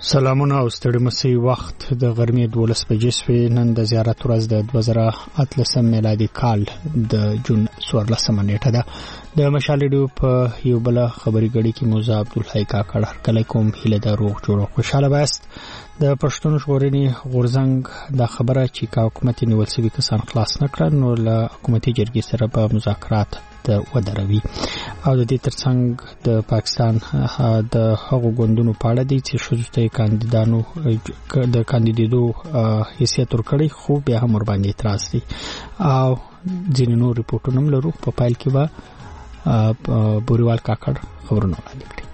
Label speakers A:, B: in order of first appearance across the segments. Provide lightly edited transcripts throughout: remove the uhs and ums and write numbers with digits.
A: سلامونه او ستړي مسي وخت د غرمې 12 بجې شوې. نن د زیارت ورځ د 2013 میلادي کال د جون 14 نیټه ده. د مشال ریډیو په یو بل خبري غړي کې موزه عبدالحی کاکړ هر کله کوم هیله د روغ جوړ خوشاله باست. د پښتون ژغورنې غورځنګ د خبره چې کا حکومت نیول سوي کسان خلاص نکړ نو له حکومتي جرګې سره په مذاکرات د ودروي او د دې ترڅنګ د پاکستان د هغو ګوندونو په اړه دي چې شوزته کاندیدانو د کاندیدېدو حیثیت ورکړي خو بیا هم ور باندې اعتراض دي او ځینې نور ریپورټونه هم لرو. په پایل کې به بوریوال کاکړ خبرونه وړاندې کړي.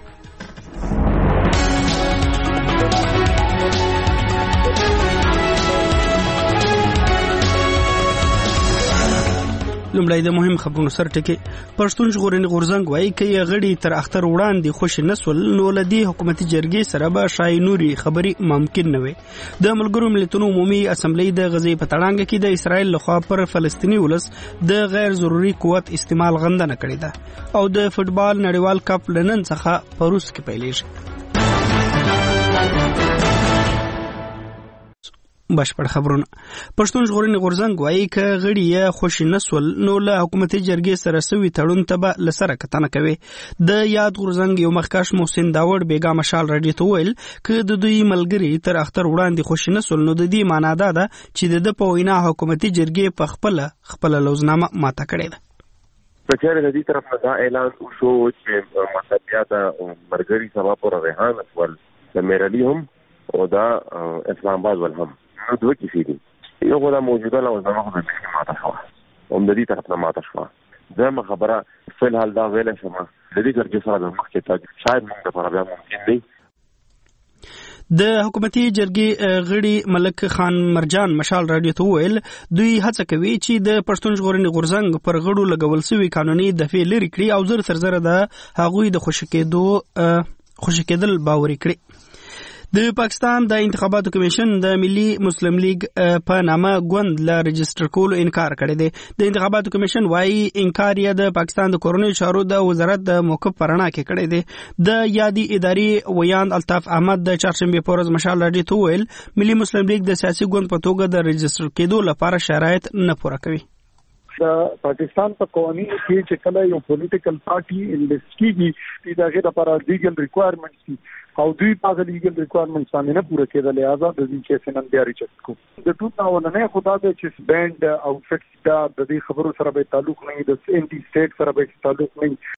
B: لومړی د مهم خبرونو سره ټکی. پښتون ژغورنې غورځنګ وايي چې غړي تر اختر وړاندې خوش نسول نو لدی حکومتي جرګې سره به شای نوري خبري ممکن نه وي. د ملګرو ملتونو عمومي اسمبلی د غزې په تړانګ کې د اسرائیل لخوا پر فلسطیني ولس د غیر ضروري قوت استعمال غندنه کړې ده او د فوتبال نړیوال کپ لنن څخه په روس کې پیلېږي. بشپړ خبرونه. پښتون ژغورنې غورځنګ وايي چې غړي یې خوش نسول نو له حکومتي جرګې سره سوي تړون ته به لسره کتنه کوي. د یاد غورځنګ یو مخکښ محسن داوړ بیګا مشال راډیو ته ویل چې د دوی ملګری تر اختر وړاندې خوش نسول نو د دې معنا ده چې د په وینا حکومتي جرګې په خپل لوزنامه ماته کړې ده.
C: په چیرې د دې طرف نه دا اعلان وشو چې مطلبیات مرګري سبا پر ریحان اول د میرلی هم او دا اسلام آباد ول هم نو دوه کیسې دي. یو غوډه موجوده لوزنامه خو د ماته شو هم د دې طرف نه ماته شو. زما خبره فل حال دا ویل شمه د دې جرګې سره د مخکې ته شاید موږ د پرابیا ممکن دی.
B: د حکومتي جرګې غړي ملک خان مرجان مشال راډیو ته ویل دوی هڅه کوي چې د پښتون ژغورنې غورځنګ پر غړو لګول شوی قانوني دفعې لري کړي او زر تر زر د هغوی د خوشی کېدل باوري کړي. د پاکستان د انتخاباتو کمیشن د ملي مسلم لیگ په نامه ګوند له رجستر کولو انکار کړی دی. د انتخاباتو کمیشن وايي انکار یې د پاکستان د کورنۍ چارو د وزارت د موقف پرانا کې کړی دی. د یادي ادارې ویاند الطاف احمد د چهارشنبه په ورځ مشال راډیو ته ویل ملي مسلم لیگ د سیاسي ګوند په توګه د رجستر کېدو لپاره شرایط نه پوره کوي.
D: پاکستان په قوانینو کې چې کله یو پولیټیکل پارټي انلیست کیږي دا هغه لپاره لیګل ریکوایرمنټس دي او دوی په لیګل ریکوایرمنټس باندې نه پوره کېدل لہذا د دې کې سنن بیا ریجکټ کو. د ټول نه خدا د چې بند آوټفټ دا د دې خبرو سره به تعلق نه د انټي سټیټ سره به تعلق نه.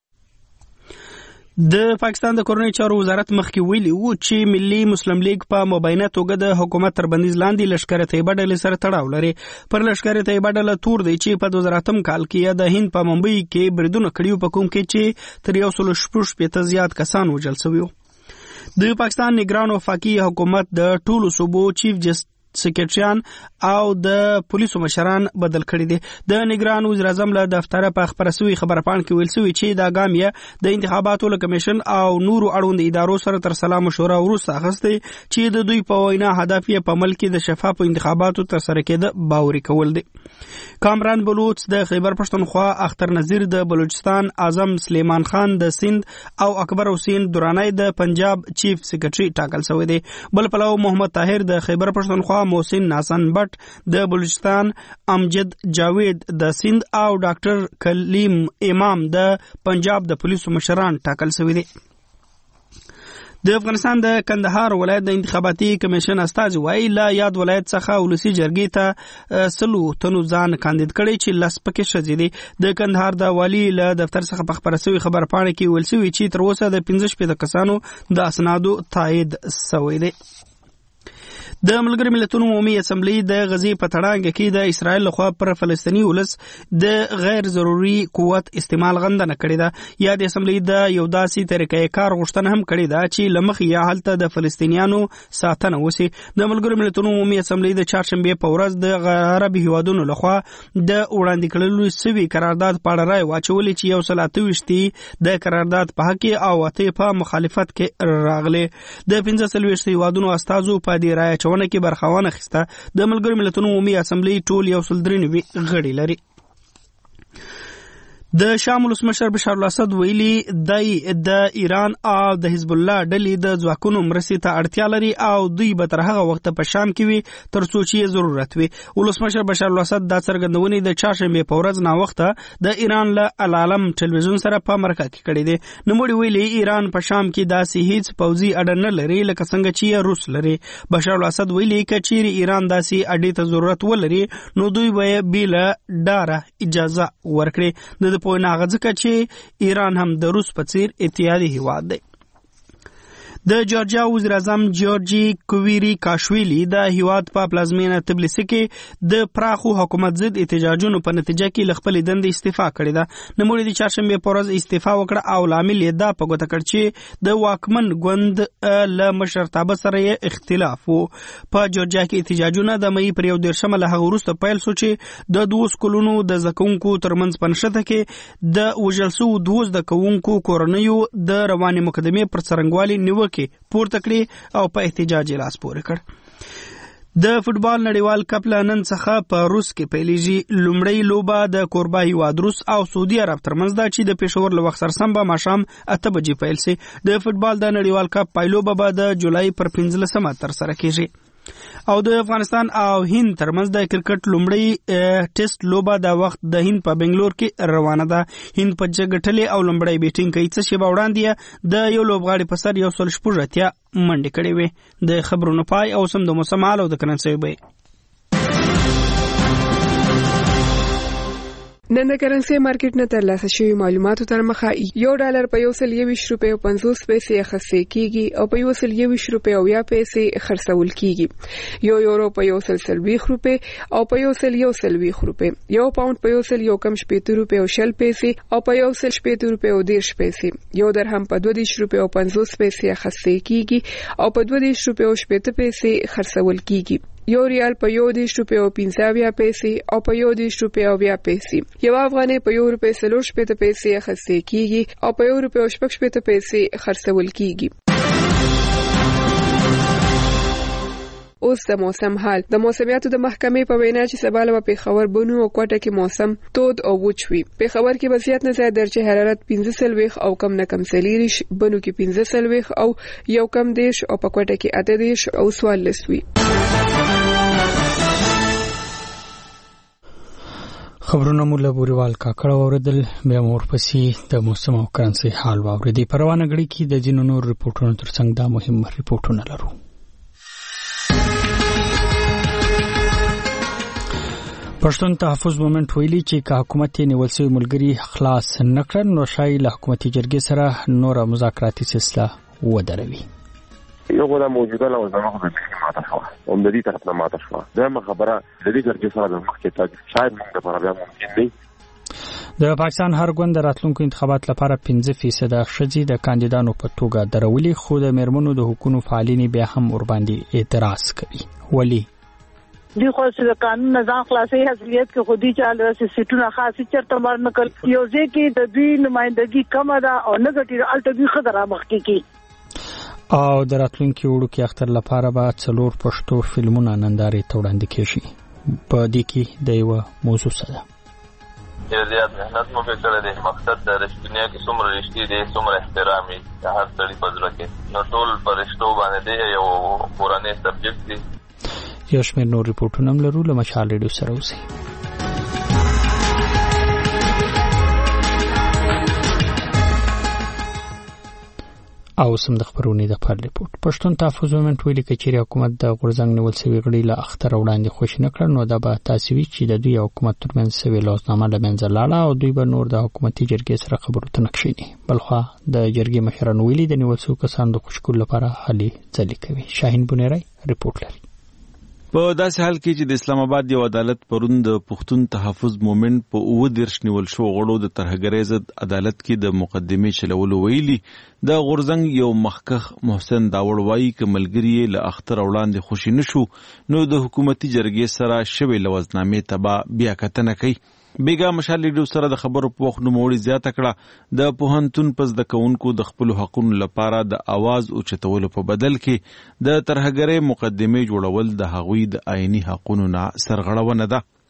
B: د پاکستان د کورنۍ چارو وزارت مخکې ویلي وو چې ملي مسلم لیگ په مبینه توګه د حکومت تر بندیز لاندې لشکره طیبه ډلې سره تړاو لري. پر لشکره طیبه ډله تور دی چې په 2008 کال کې د هند په ممبئی کې بریدونه کړیو په کوم کې چې تر 160 زیات کسان وژل شوي وو. د پاکستان نگران وفاقي حکومت د ټولو صوبو چیف سیکریټریان او د پولیسو مشران بدل کړي دي. د نگران وزیر اعظم له دفتره په خبرسوي خبرپاڼه کې ویل شوی چې دا ګام یې د انتخاباتو له کمیشن او نورو اړوند ادارو سره تر سلا مشوره وروسته اخیستی چې د دوی په وینا هدف یې په ملک د شفاف انتخاباتو تر سره کېده باوري کول دي. کامران بلوچ د خیبر پښتونخوا، اختر نذیر د بلوچستان، اعظم سلیمان خان د سند او اکبر حسین درانی د پنجاب چیف سیکریټری ټاکل شوی دی. بل پلو محمد طاهر د خیبر پښتونخوا، محسن ناسن بٹ د بلوچستان، امجد جاوید د سند او ډاکټر کلیم امام د پنجاب د پولیسو مشران ټاکل شوی دی. د افغانستان د کندهار ولایت د انتخاباتي کمیشن استازي وايي لا یاد ولایت څخه ولسی جرګې ته 100 تنو ځان کاندید کړي چې لس پکې شځې دي. د کندهار د والی له دفتر څخه په خبرسوي خبرپاڼه کې ویل شوی چې تر اوسه د 15 کسانو د اسنادو تایید شوی دی. د ملګرو ملتونو عمومي اسمبلی د غزې په تړانګ کې د اسرائیل لخوا پر فلسطیني ولس د غیر ضروري قوت استعمال غندنه کړې ده. یا د اسمبلی د یو داسې طریقې کار غوښتنه هم کړې ده چې لمخ یا هلته د فلسطینیانو ساتنه وسی. د ملګرو ملتونو عمومي اسمبلی د چهارشنبه په ورځ د عربي هیوادونو لخوا د وړاندې کړلو سوي قرارداد په اړه رائے واچولې چې 128 د قرارداد په حق او 8 په مخالفت کې راغلي. د 15 هیوادونو استازو په دې رائے ونه کې برخوانه خسته. د ملګرو ملتونو عمومي اسمبلی ټول 193 غړي لري. د شام ولسمشر بشار الاسد ویلي دی د ایران او د حزب الله ډلې د ځواکونو مرستې ته اړتیا لري او دوی به تر هغه وخت په شام کې وي تر څو چې ضرورت وي. ولسمشر بشار الاسد دا څرګندونې د چهارشنبه په ورځ نا وخته د ایران له العالم ټلویزیون سره په مرکه کې کړې ده. نوموړي ویلي ایران په شام کې داسې هیڅ پوځي اډه نه لري لکه څنګه چې روس لري. بشار الاسد ویلي که چیرې ایران داسې اډې ته ضرورت ولري نو دوی به بلا ډاره اجازه ورکړي. د پوهنه هغه ځکه چې ایران هم د روس په څیر اتحادي هیواد دی. د جورجیا وزیر اعظم جورجي کوویری کاشویلی د هیواد په پلازمینه تبلیسي کې د پراخو حکومت ضد احتجاجونو په نتیجه کې له خپلې دندې استعفا کړې ده. نوموړي د چهارشنبه په ورځ استعفا وکړه او لامل یې دا په ګوته کړ چې د واکمن ګوند له مشرتابه سره یې اختلاف و. په جورجیا کې احتجاجونه د مئی پر 11 له هغه وروسته پیل شو چې د 2 سکولونو د زده کوونکو ترمنځ په نښته کې د وژل شوو 2 زده کوونکو کورنیو د روانې مقدمې پر څرنګوالي نیوکې پورته کړې او په احتجاج لاس پورې کړ. د فوټبال نړیوال کپ له نن څخه په روس کې پیلېږي. لومړی لوبه د کوربه هیواد روس او سعودي عرب ترمنځ ده چې د پېښور له وخت سره سم به ماښام 8 بجې پیل شي. د فوټبال د نړیوال کپ پایلوبه به د جولای پر 15 ترسره کېږي. او د افغانستان او هند ترمنځ د کرکټ لومړی ټیسټ لوبه د وخت د هند په بنگلور کې روانه ده. هند په جګټلې او لومړی بیټینګ کوي څه شی به وړاندې د یو لوبغاړي په سر 116 منډې کړې وي. د خبرونو پای او سم د موسم حال او د کرنسي به
E: نن د کرنسي مارکیټ نه ترلاسه شوی معلوماتو تر مخه $1 په 120 روپیو 50 پیسې اخیستل کیږي او په 120 روپیو 20 پیسې خرڅول کیږي. یورو په 140 روپی او په 140 روپی. یو پاوند په 1.70 روپیو 20 پیسې او په 1.70 روپیو 10 پیسې. یو درهم په 22 روپیو 50 پیسې اخیستل کیږي او په 22 روپیو 70 پیسې خرڅول کیږي. یو ریال په 1 روپیو 15 پیسې او په 1 روپیو 20 پیسې. یو افغانۍ په 1 روپیو 30 پیسې اخیستل کیږي او په 1 روپیو 60 پیسې خرڅول کیږي. اوس د موسم حال. د موسمیاتو د محکمې په وینا چې سبا له پېښور بنو او کوټه کې موسم تود او وچ وي. پېښور کې به زیات نه زیات درجه حرارت 15 او کم نه کم 40، بنو کې 15 او یو کم 10 او په کوټه کې 18 او 14 وي.
A: خبرونه مولا بوریوال کاکړه اوریدل. بیا مور پسې د موسم او کرنسي حال واوریدي. پروانه غړي کې د جنونو ریپورتونو ترڅنګ دا مهم ریپورتونه لرو. پښتون تحفظ مومنت ویلي چې که حکومت یې نیول شوی ملګری خلاص نکړ نو شاید له حکومتي جرګې سره نور مذاکراتي سلسله ودروي.
C: یو غوډه موجوده لوزمه خو د ماته شو هم د دې طرف نه ماته شو. دا خبره د دې جرګې سره د مخکې تاج شاید موږ د پرابیا ممکن دی.
A: د پاکستان هر ګوند راتلونکو انتخابات لپاره 5% ښځې د کاندیدانو په توګه درولي، خو د میرمنو د حقوقو فعالین بیا هم ور باندې اعتراض کوي. ولی
F: دی خو چې د قانون نظام خلاصي حاصلیت کې خودي چاله سیټونه خاصي چرته مرنه کړ یو ځکه د دوی نمائندګي کم ده او نګټي الټوي خطر مخکې کی.
A: او د راتلونکي وړو کې اختر لپاره به 4 پښتو فلمونه نندارې ته وړاندې کیږي. په دې کې د یو موضوع سره
G: زیات مهنت مو وکړل دي. مقصد د رښتینیا کې څومره رښتې دي څومره احترامي د هر څړي په ځل کې نو ټول پرشتو باندې دی یو قرآني سبجیکټ دی.
A: یو شمېر نور ریپورټونه هم لرو. له مشال ریډیو سره اوسئ. او سم د خبرونې د پر ریپورت. پښتون تحفظ مومنت ویلي چې چیرې حکومت د غورځنګ نیول شوی غړي له اختر وړاندې خوښ نه کړ نو دا به تاسو وی چې د دوی حکومت ترمنځ سوي لوزنامه له منځه لاړه او دوی به نور د حکومتي جرګې سره خبرو ته نکښیني. بلخوا د جرګې مشران ویلي د نیول شوی کسانو د خوشکول لپاره هلي ځلې کوي. شاهین بنيرای ریپورت لري.
H: په داسې حال کې چې د اسلام آباد یو عدالت پرون د پښتون تحفظ مومنت په 19 نیول شو غړو د ترهګرۍ ضد عدالت کې د مقدمې چلولو ویلي د غورځنګ یو مخکخ محسن داوړ وایي چې ملګری له اختر وړاندې خوشی نشو نو د حکومتي جرګې سره شوی لوزنامې تبا بیا کتنه کوي. بیګا مشال لیډو سره د خبرو په وخت نوموړي زیاته کړه د پوهنتون پس د کونکو د خپل حقوقو لپاره د आवाज اوچتولو په بدل کې د ترهګرۍ مقدمې جوړول د هغوی د آئینی حقوقو نه سرغړونه ده.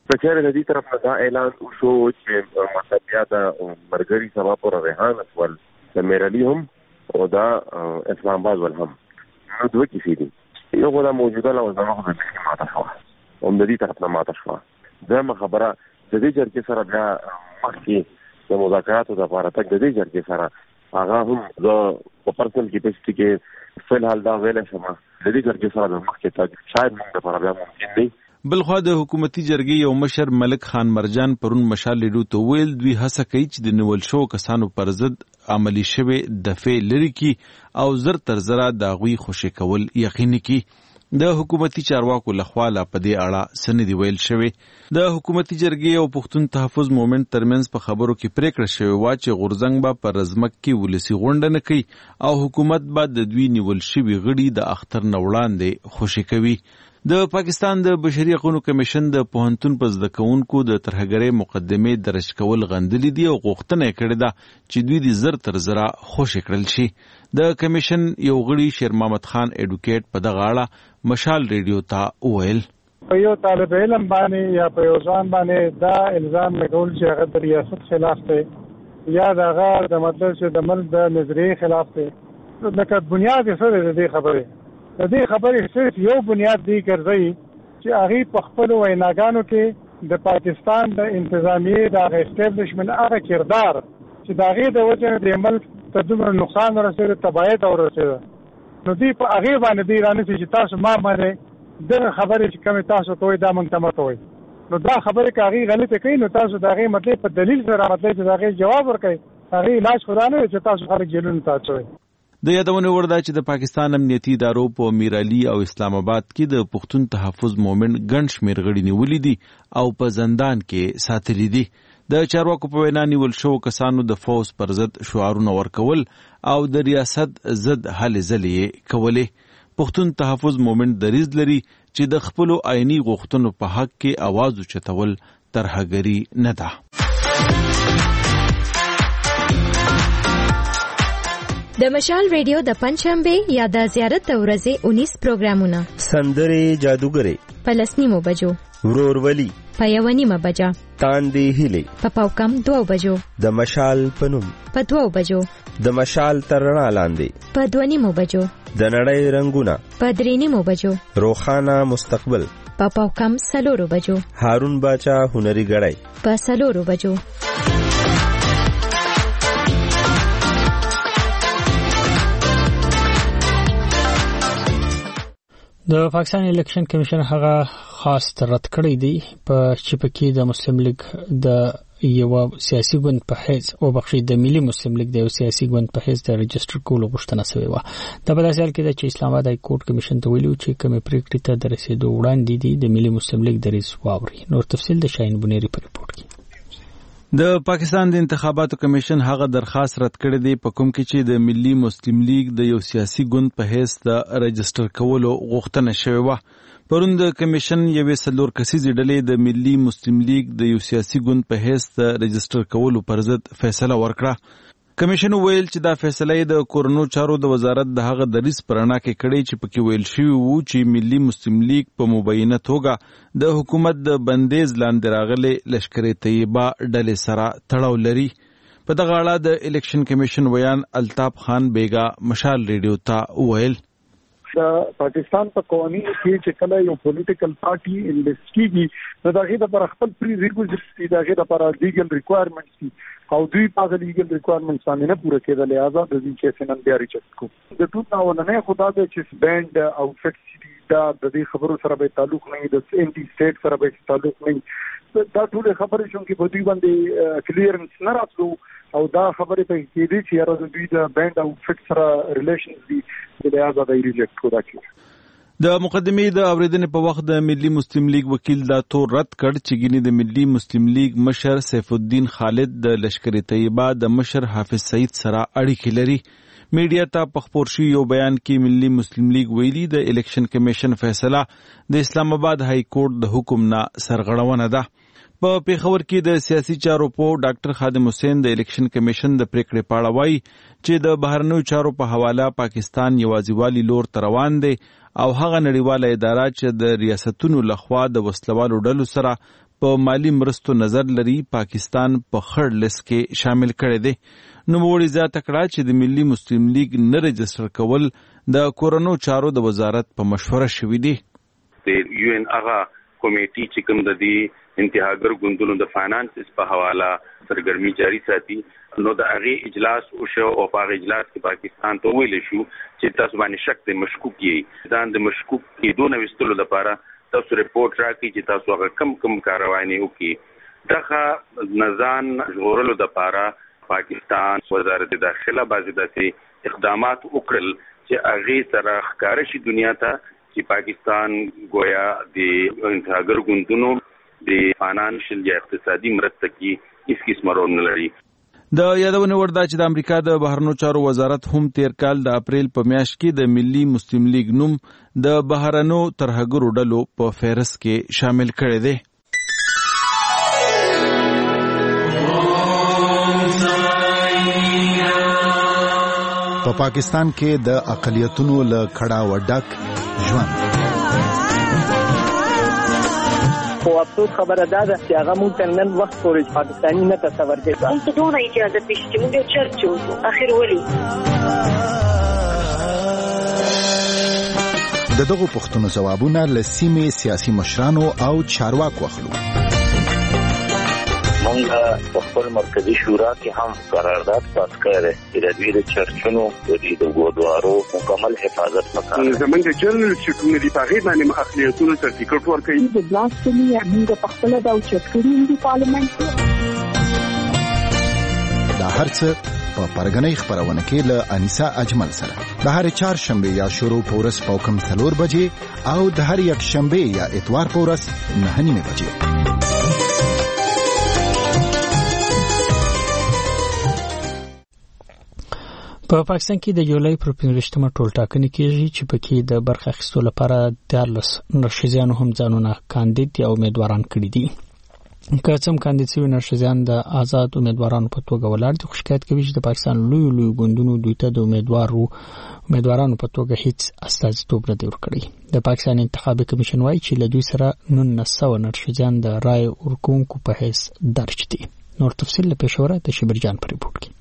C: کچېره د دې طرف نه دا اعلان وشو چې مطلب بیا د مرګري سبا پر ریحان ول د میرالي هم او دا اسلام آباد ول هم نو دوه کیسې دي یو غوډه موجوده لوزنه خو د ماته شو هم د دې طرف نه ماته شو دا خبره د دې جرګې سره بیا مخکې د مذاکراتو لپاره تک د دې جرګې سره هغه هم د پرسنل کیپاسټي کې فلحال دا ویل شم د دې جرګې سره د مخکې تک شاید موږ لپاره بیا ممکن دی.
H: بلخوا د حکومتي جرګې یو مشر ملک خان مرجان پرون مشال لیډو ته ویل دوی هڅه کوي چې د نیول شو کسانو پر ضد عملی شوی دفع لري کی او زر تر زره د غوي خوشی کول یقیني کی. د حکومتي چارواکو لخوا لا پدې اړه سندې ویل شوی. د حکومتي جرګې او پښتون تحفظ مومنت ترمنځ په خبرو کې پریکړه شوی و چې غورزنګ به پر رزمک کې ولسی غونډه نه کوي او حکومت به د دوی نیول شوی غړي د اختر نه وړاندې خوشی کوي. د پاکستان د بشري حقوقو کمیشن د پوهنتون په زده کوونکو د ترهګرۍ مقدمې درج کول غندلې دي او غوښتنه کړې ده چې دوی د زر تر زره خوشی کړل شي. د کمیشن یو غړي شیر محمد خان اډوکیټ په دغه اړه مشال ریډیو ته وویل
D: په یو طالب علم باندې یا په یو ځوان باندې دا الزام لګول چې هغه د ریاست خلاف دی یا دغه د مطلب چې د ملک د نظریې خلاف دی لکه بنیاد یې سره د دې خبرې صرف یو بنیاد دی ګرځي چې هغه په خپل ویناګانو کې د پاکستان د انتظامیې د اسټابلیشمنت هغه کردار چې د هغه د وجه د ملک ته دومره نقصان ورسېږي تباہي ته ورسېږي نو دی په هغه باندې دی رانه چې تاسو ما باندې د خبرې چې کوم تاسو کوی دا مونږ ته متوي نو دا خبره کوي غلطه کوي نو تاسو دا غي مطلب په دلیل سره مطلب چې دا غي جواب ورکړي هغه علاج خدانه چې تاسو خلک جیلون تاسو
H: د یادونه ورده چې د پاکستان امنیتي ادارو په میرعلي او اسلام آباد کې د پښتون تحفظ مومنت ګڼ شمېر غړي نیولي دي او په زندان کې ساتلي دي. د چارواکو په وینا نیول شو کسانو د فوز پر ضد شعارونه ورکول او د ریاست ضد هلې ځلې کولې. پښتون تحفظ مومنت دریځ لري چې د خپل آئینی غوښتنو په حق کې आवाज اوچتول ترهګري نه ده.
I: د مشال ریډیو د پنځشنبه یا د زیارت ورځې 19 پروګرامونه
J: سندرې جادوګرې
I: پلسنیمو بجو
J: ورورولي
I: په 1:30 بجا
J: تاندې هلي
I: په پاوکم 2 بجو
J: د مشال پنوم
I: په 2 بجو
J: د مشال ترنا لاندې
I: په 2:30 بجو
J: د نړۍ رنگونه
I: په 3:30 بجو
J: روخانه مستقبل
I: په پاوکم 4 بجو
J: هارون باچا هنري غړای
I: په 4 بجو.
A: د پاکستان الیکشن کمیشن هغه خاص رد کړی دی په چې پکې د مسلم لیگ د یو سیاسي ګوند په حیث او بخښي د ملي مسلم لیگ د یو سیاسي ګوند په حیث د رجستر کولو غوښتنه شوې و. د په داسې حال کې چې اسلام آباد های کورټ کمیشن ته ویلو چې کومې پریکړې ته د رسیدو وړاندې دي د ملي مسلم لیگ دریځ واوري. نور تفصیل د شاهین بنيري په ریپورت کې.
H: د پاکستان د انتخاباتو کمیشن هغه درخواست رد کړی دی په کوم کې چې د ملي مسلم لیگ د یو سیاسي ګوند په حیث د رجستر کولو غوښتنه شوې و. پرون د کمیشن یوې څلور کسیزې ډلې د ملي مسلم لیگ د یو سیاسي ګوند په حیث د رجستر کولو پر ضد فیصله ورکړه. کمیشن ویل چې دا فیصله د کورونو چارو د وزارت د هغه دریځ پرانا کې کړی چې پکې ویل شوی وو چې ملي مسلم لیگ په مبینه توګه د حکومت د بندیز لاندې راغلي لشکر طیبه ډلې سره تړاو لري. په دغه اړه د الیکشن کمیشن ویان الطاف خان بیگا مشال ریډیو ته ویل
D: پاکستان په قوانینو کې چې کله یو پولیټیکل پارټي انلیست کیږي نو دغه د پر خپل پری ریکوزیټ دي دغه د پر لیګل ریکوایرمنټس دي او دوی په لیګل ریکوایرمنټس باندې نه پوره کېدل آزاد دي چې سنن بیا ریچت کو د ټول نه خدا د چې بند او فکس دا د دې خبرو سره به تعلق نه د انټي سټیټ سره به تعلق نه دا ټول خبرې شون کې په دوی باندې کلیرنس نه راتلو او دا خبرې په کې دي چې راځي دوی د بند او فکس سره ریلیشنز دي د آزاد ریجکټ کو راکړي.
H: د مقدمې د اوریدنې په وخت د ملي مسلم لیگ وکیل دا تور رد کړ چې ګینه د ملي مسلم لیگ مشر سیف الدین خالد د لشکر طیبه د مشر حافظ سعید سره اړیکې لري. میډیا ته په خبر شوی یو بیان کې ملي مسلم لیگ ویلي د الیکشن کمیشن فیصله د اسلام آباد های کورټ د حکم نه سرغړونه ده. په پیښور کې د سیاسي چارو په ډاکټر خادم حسین د الیکشن کمیشن د پریکړې په اړه وایي چې د بهرنیو چارو په حواله پاکستان یوازیوالي لور روان دی او هغه نړیواله اداره چې د ریاستونو لخوا د وسلوالو ډلو سره په مالی مرستو نظر لري پاکستان په خړ لیست کې شامل کړی دی. نوموړي زیاته کړه چې د ملي مسلم لیگ نه رجستر کول د کورونو چارو د وزارت په مشوره شوی دی.
K: د یو ان هغه کمیټي چې کوم د دې انتهاګر ګوندونو د فاینانس په حواله سرګرمي جاری ساتي نو د هغه اجلاس او شو او په اجلاس کې پاکستان ته ویل شو چې تاسو باندې شک د مشکوک یې ځان د مشکوک کې دونه وستلو لپاره تاسو ریپورت راکړئ چې تاسو هغه کم کاروانی وکړي. دغه نزان ژغورلو لپاره پاکستان وزارت داخله بعضی داسې اقدامات وکړل چې هغه سره ښکار شي دنیا ته چې پاکستان گویا د انتهاګر ګوندونو د فاینانشل یا اقتصادي مرسته کې هیڅ قسم رول نه لري.
H: د یادونه وردا چې د امریکا د بهرنیو چارو وزارت هم تیر کال د اپریل په میاشت کې د ملي مسلم لیگ نوم د بهرنیو ترهګرو ډلو په فهرست کې شامل کړی دی.
L: په پاکستان کې د اقلیتونو له کړه وډک ژوند
M: خو افسوس خبره ده چې هغه موږ ته نن وخت پورې پاکستاني نه تصور کوي.
N: ته دونه اجازه پېښ چې موږ چرچ وو اخر ولي
L: د دغو پوښتنو ځوابونه له سیمې سیاسي مشرانو او چارواکو اخلو.
O: مونږ په خپل مرکزی شورا کې هم قرارداد پاس کړی چې د دوی د چرچونو د ګودوارو مکمل حفاظت وکړي.
P: زمونږ د جنرال سیکریټری دی په هغه باندې اقلیتونو ته ټیکټ ورکړي.
Q: د بلاستنی موږ په خپل د چرچونو د پارلیمنت
L: دا هرڅه په پرګنۍ خبرونه کې له انیسا اجمل سره د هر چهارشنبه یا شروع پورس پوکم 3 بجې او د هر یک شنبه یا اتوار پورس 9 بجې.
A: په پاکستان کې د جولای پر 15مه ټولټاکنې کېږي چې پکې د برخه اخیستلو لپاره 14 نرښځیانو هم ځانونه کاندید یا امیدواران کړي دي. که څوم کاندید شوي نرښځیان د آزاد امیدوارانو په توګه ولاړ دي، خو شکایت کوي چې د پاکستان لوی ګوندونو دوی ته د امیدوارانو په توګه هیڅ استازیتوب نه دی ورکړی. د پاکستان انتخابي کمیشن وايي چې له دوی سره 1900 نرښځیان د رای ورکوونکو په حیث درج دي. نور تفصیل له پېښوره د شبرجان په ریپورت کې.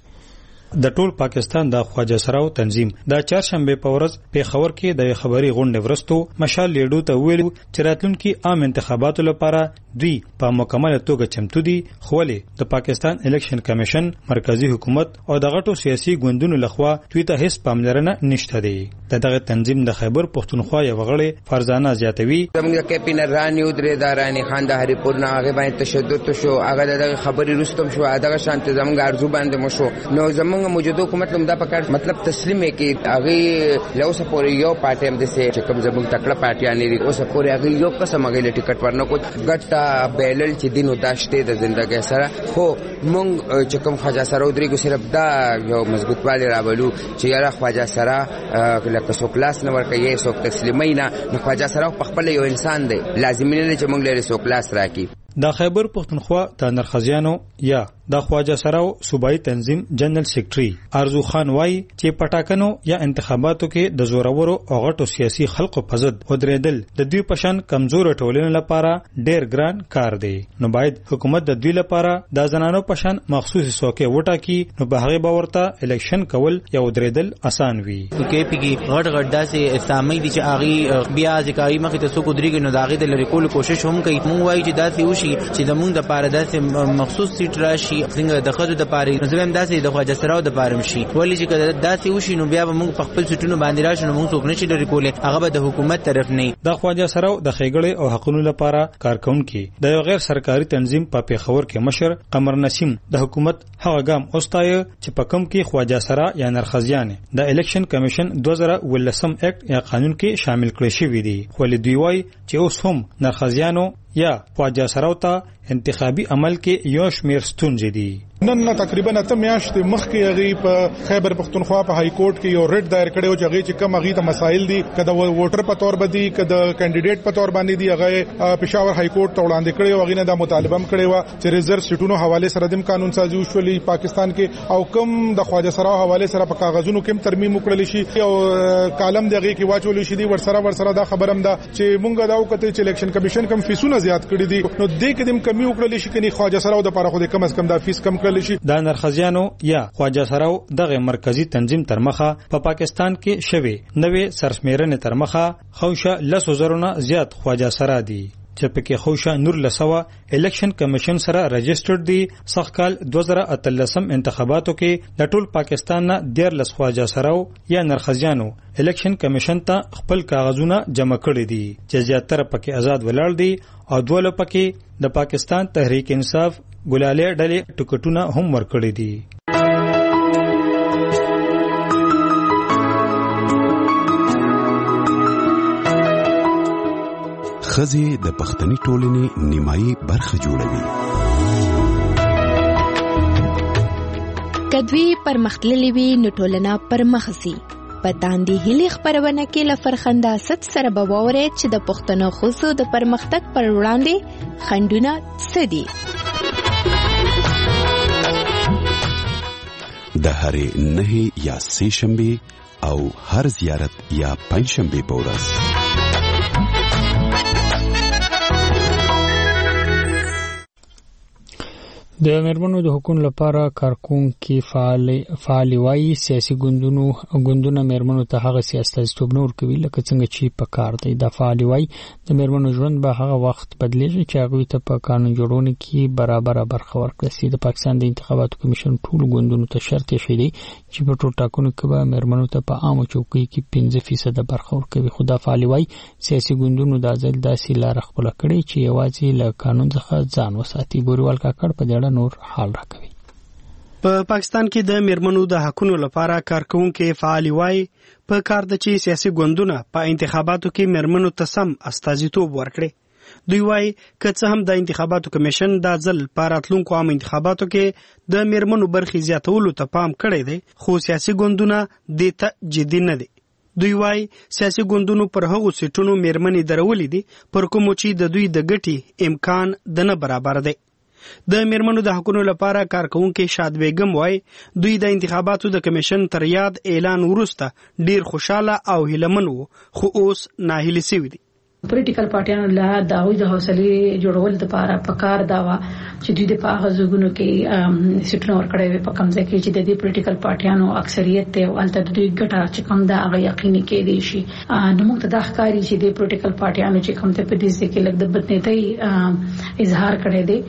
R: د ټول پاکستان د خواجه سراو تنظیم د چهارشنبه په ورځ پیښور کې د خبري غونډې ورستو مشال لیډو ته ویل چې راتلونکي عام انتخاباتو لپاره دوی په مکمل توګه چمتو دي، خو ولې د پاکستان الیکشن کمیشن، مرکزی حکومت او د غټو سیاسي ګوندونو لخوا دوی ته هیڅ پاملرنه نشته دی. دغه تنظیم د خیبر پښتونخوا یو غړی فرزانه زیاتوي
S: زموږ کیپینر رانی درې دارانی خان د هریپور نه هغه باندې تشدد شو، هغه دغه خبري رستم شو، دغه شانت زموږ ارزو باندې مو شو. نو زموږ موجوده حکومت لمدا پکړ مطلب تسلیم کې هغه له اوسه پورې یو پارټي هم د سه چې کوم زموږ تکړه پارټیان لري اوسه پورې هغه یو قسم هغه ټیکټ ورنکو ګټا بیلل چې دینو داشته د ژوندۍ سره. خو مونږ چې کوم خواجه سره درې ګو صرف دا یو مضبوطوالی راولو چې یاره خواجه سره لکه سو کلاس نه ورکه یې سو تسلیمینا نو خواجه سره په خپل یو انسان دی، لازمي نه چې مونږ لري سو کلاس راکې.
R: د خیبر پښتونخوا د نرخزیانو یا د خواجه سراو صوبایي تنظیم جنرال سیکریټری ارزو خان وای چې پټاکنو یا انتخاباتو کې د زورورو او غټو سیاسي خلکو په ضد ودرېدل د دوی پشان کمزور ټولنې لپاره ډېر ګران کار دی. نو باید حکومت د دوی لپاره د زنانو پشان مخصوصي څوکۍ وټاکي، نو به هغه باورته الیکشن کول یا ودرېدل آسان وي.
T: کې پیږي غټ داسې اسلامي دي چې هغه بیا ځکه مخې ته څوک درېږي نو داغه د لری کول کوشش هم کوي. مونږ وایي چې داسې وشي چې د مونږ د پاره داسې مخصوص سیټ راشي څنګه د خځو د پاره نو زموږ داسې د خواجه سراو د پاره شي، ولې چې داسې وشي نو بیا به موږ په خپل سټونو باندې راشو، نو موږ څوک نشي لري کولای، هغه به د حکومت طرف نه.
R: د خواجه سراو د خېګړې او حقوقو لپاره کارکونکي د یو غیر سرکاري تنظیم په پیښور کې مشر قمر نسیم د حکومت هغه ګام اوستای چې په کوم کې خواجه سرا یا نرخزیان د الیکشن کمیشن 2013 اکټ یا قانون کې شامل کړي شوی دي، خو له دوی وای چې اوس هم نرخزیانو یا خواجه سراو ته انتخابي عمل کې یو شمیر ستونزې دي.
U: نن تقریبا ته میاشتې مخکې هغه په خیبر پختونخوا په های کورټ کې یو ریټ دایر کړو چې هغه چې کم هغه ته مسایل دي کله ووټر په تور باندې کله کینډیډیټ په تور باندې دی هغه پېښور های کورټ ته وړاندې کړو هغه نه د مطالبه کړو چې ریزرو سیټونو حواله سره د قانون سازي وشولي پاکستان کې او کم د خواجه سراو حواله سره په کاغذونو کې ترمیم وکړل شي او کالم دغه کې واچول شي دی ورسره دا خبرم ده چې مونږ دا وکړو چې الیکشن کمیشن کم فیسونه زیات کړی دي نو دې کې دم کمی وکړل شي کني خواجه سراو د لپاره خو د کم از کم د فیس کم دا
R: نرخزیانو یا خواجه سراو دغه مرکزی تنظیم تر مخه په پاکستان کې شوی نوې سرشمیرنې تر مخه خوشه 100,000 نه زیات خواجه سرا دي چې پکې خوشه نور لسوا الیکشن کمیشن سره رجسټرډ دي سخکال 2013 انتخاباتو کې د ټول پاکستان نه 13 خواجه سراو یا نرخزیانو الیکشن کمیشن ته خپل کاغذونه جمع کړي دي چې زیاتره پکې آزاد ولاړ دي او دوله پکې د پاکستان تحریک انصاف ګلاله ډلې ټکټونه هم ورکړي دي.
V: ښځې د پښتني ټولنې نیمایي برخه جوړوي.
W: کدوی پرمختللې وي نو ټولنه پرمخسي. په داندې هلي خبرونه کې لفرخنده ست سره بوورې چې د پښتنو خصو د پرمختګ پر وړاندې خندونه سدي.
V: د هرې نه یا سه شنبه او هر زیارت یا پنځ شنبه په ورځ
A: د مېرمنو د حقوقو لپاره کارکونکو فعال وایي سیاسي ګوندونه مېرمنو ته هغه سیاسي استازیتوب نور کوي لکه څنګه چې په کار دی. د فعال وایي د مېرمنو ژوند به هغه وخت بدلیږي چې هغه ته په قانون جوړونه کې برابر برخه ورکړي شي. د پاکستان د انتخاباتو کمیشن ټول ګوندونو ته شرط یې شوی چې په ټول ټاکنو کې به مېرمنو ته په عامو چوکیو کې 15% برخه ورکوي. خو د فعال وایي سیاسي ګوندونو د ځل داسې لار خپل کړی چې یوازې له قانون څخه ځان وساتي. بوریوال کاکړ په دې نور حال راکوي.
B: په پاکستان کې د مېرمنو د حقوقو لپاره کارکونکو فعال وایي په کار د چي سیاسي ګوندونه په انتخاباتو کې مېرمنو ته سم استازیتوب ورکړي. دوی وایي که څه هم د انتخاباتو کمیشن د ځل په راتلونکو عام انتخاباتو کې د مېرمنو برخې زیاتولو ته پام کړی دی خو سیاسي ګوندونه دې ته جدي نه دي. دوی وایي سیاسي ګوندونو پر هغو سیټونو مېرمنې درولې دي پر کومو چې د دوی د ګټې امکان د نه برابر دی. د مېرمنو د حقوقو لپاره کارکونکو شاد بیگم وایي دوی د انتخاباتو د کمیشن تر یاد اعلان وروسته ډیر خوشاله او هیلمن وو خو اوس ناهیلي شوي دي.
X: پولیټیکل پارټیانو له داوی د حوصله جوړول لپاره پکار داوا چې دوی د پاغه زګونو کې سټنو ورکړې په کمزې کې چې د دې پولیټیکل پارټیانو اکثریت ته الته د دوی ګټه چې کم دا هغه یقیني کې دي شي. نو موږ ته د ښکاری چې د پولیټیکل پارټیانو چې کم ته په دې کې لږ د بدنیتۍ اظهار کړي دي.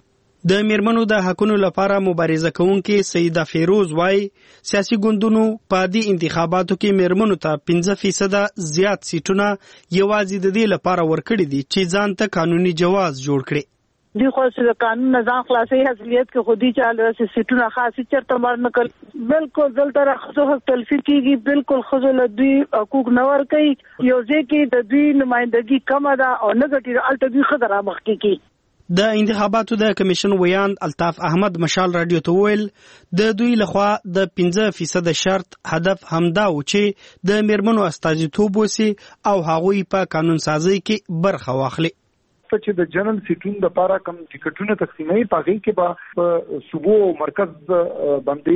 B: د مېرمنو د حقوقو لپاره مبارزه کوونکې سیده فیروز وایي سیاسي ګوندونو په دې انتخاباتو کې مېرمنو ته 15% زیات سیټونه یوازې د دې لپاره ورکړي دي چې ځان ته قانوني جواز جوړ کړي.
F: دی خو چې قانون نظام خلاصي حاصلیت کې خودي چاله سیټونه خاصه چرته مرنه کول بالکل دلته خصو حق تلفی کیږي بالکل خصو له دوی حقوق نور کوي یو ځکه د دوی نمائندګي کم ده او نګټي الټه دوی خطر مخ کی.
B: د انتخاباتو د کمیشن ویاند الطاف احمد مشال رادیو ته ویل د دوی لخوا د 15% شرط هدف همدا و چې د مېرمنو استازیتوب وسی او هغوی په قانون سازي کې برخه واخلي.
D: چې د جنرال سیټونو لپاره کم ټیکټونه تقسیمای پاږي کې به صوبو مرکز باندې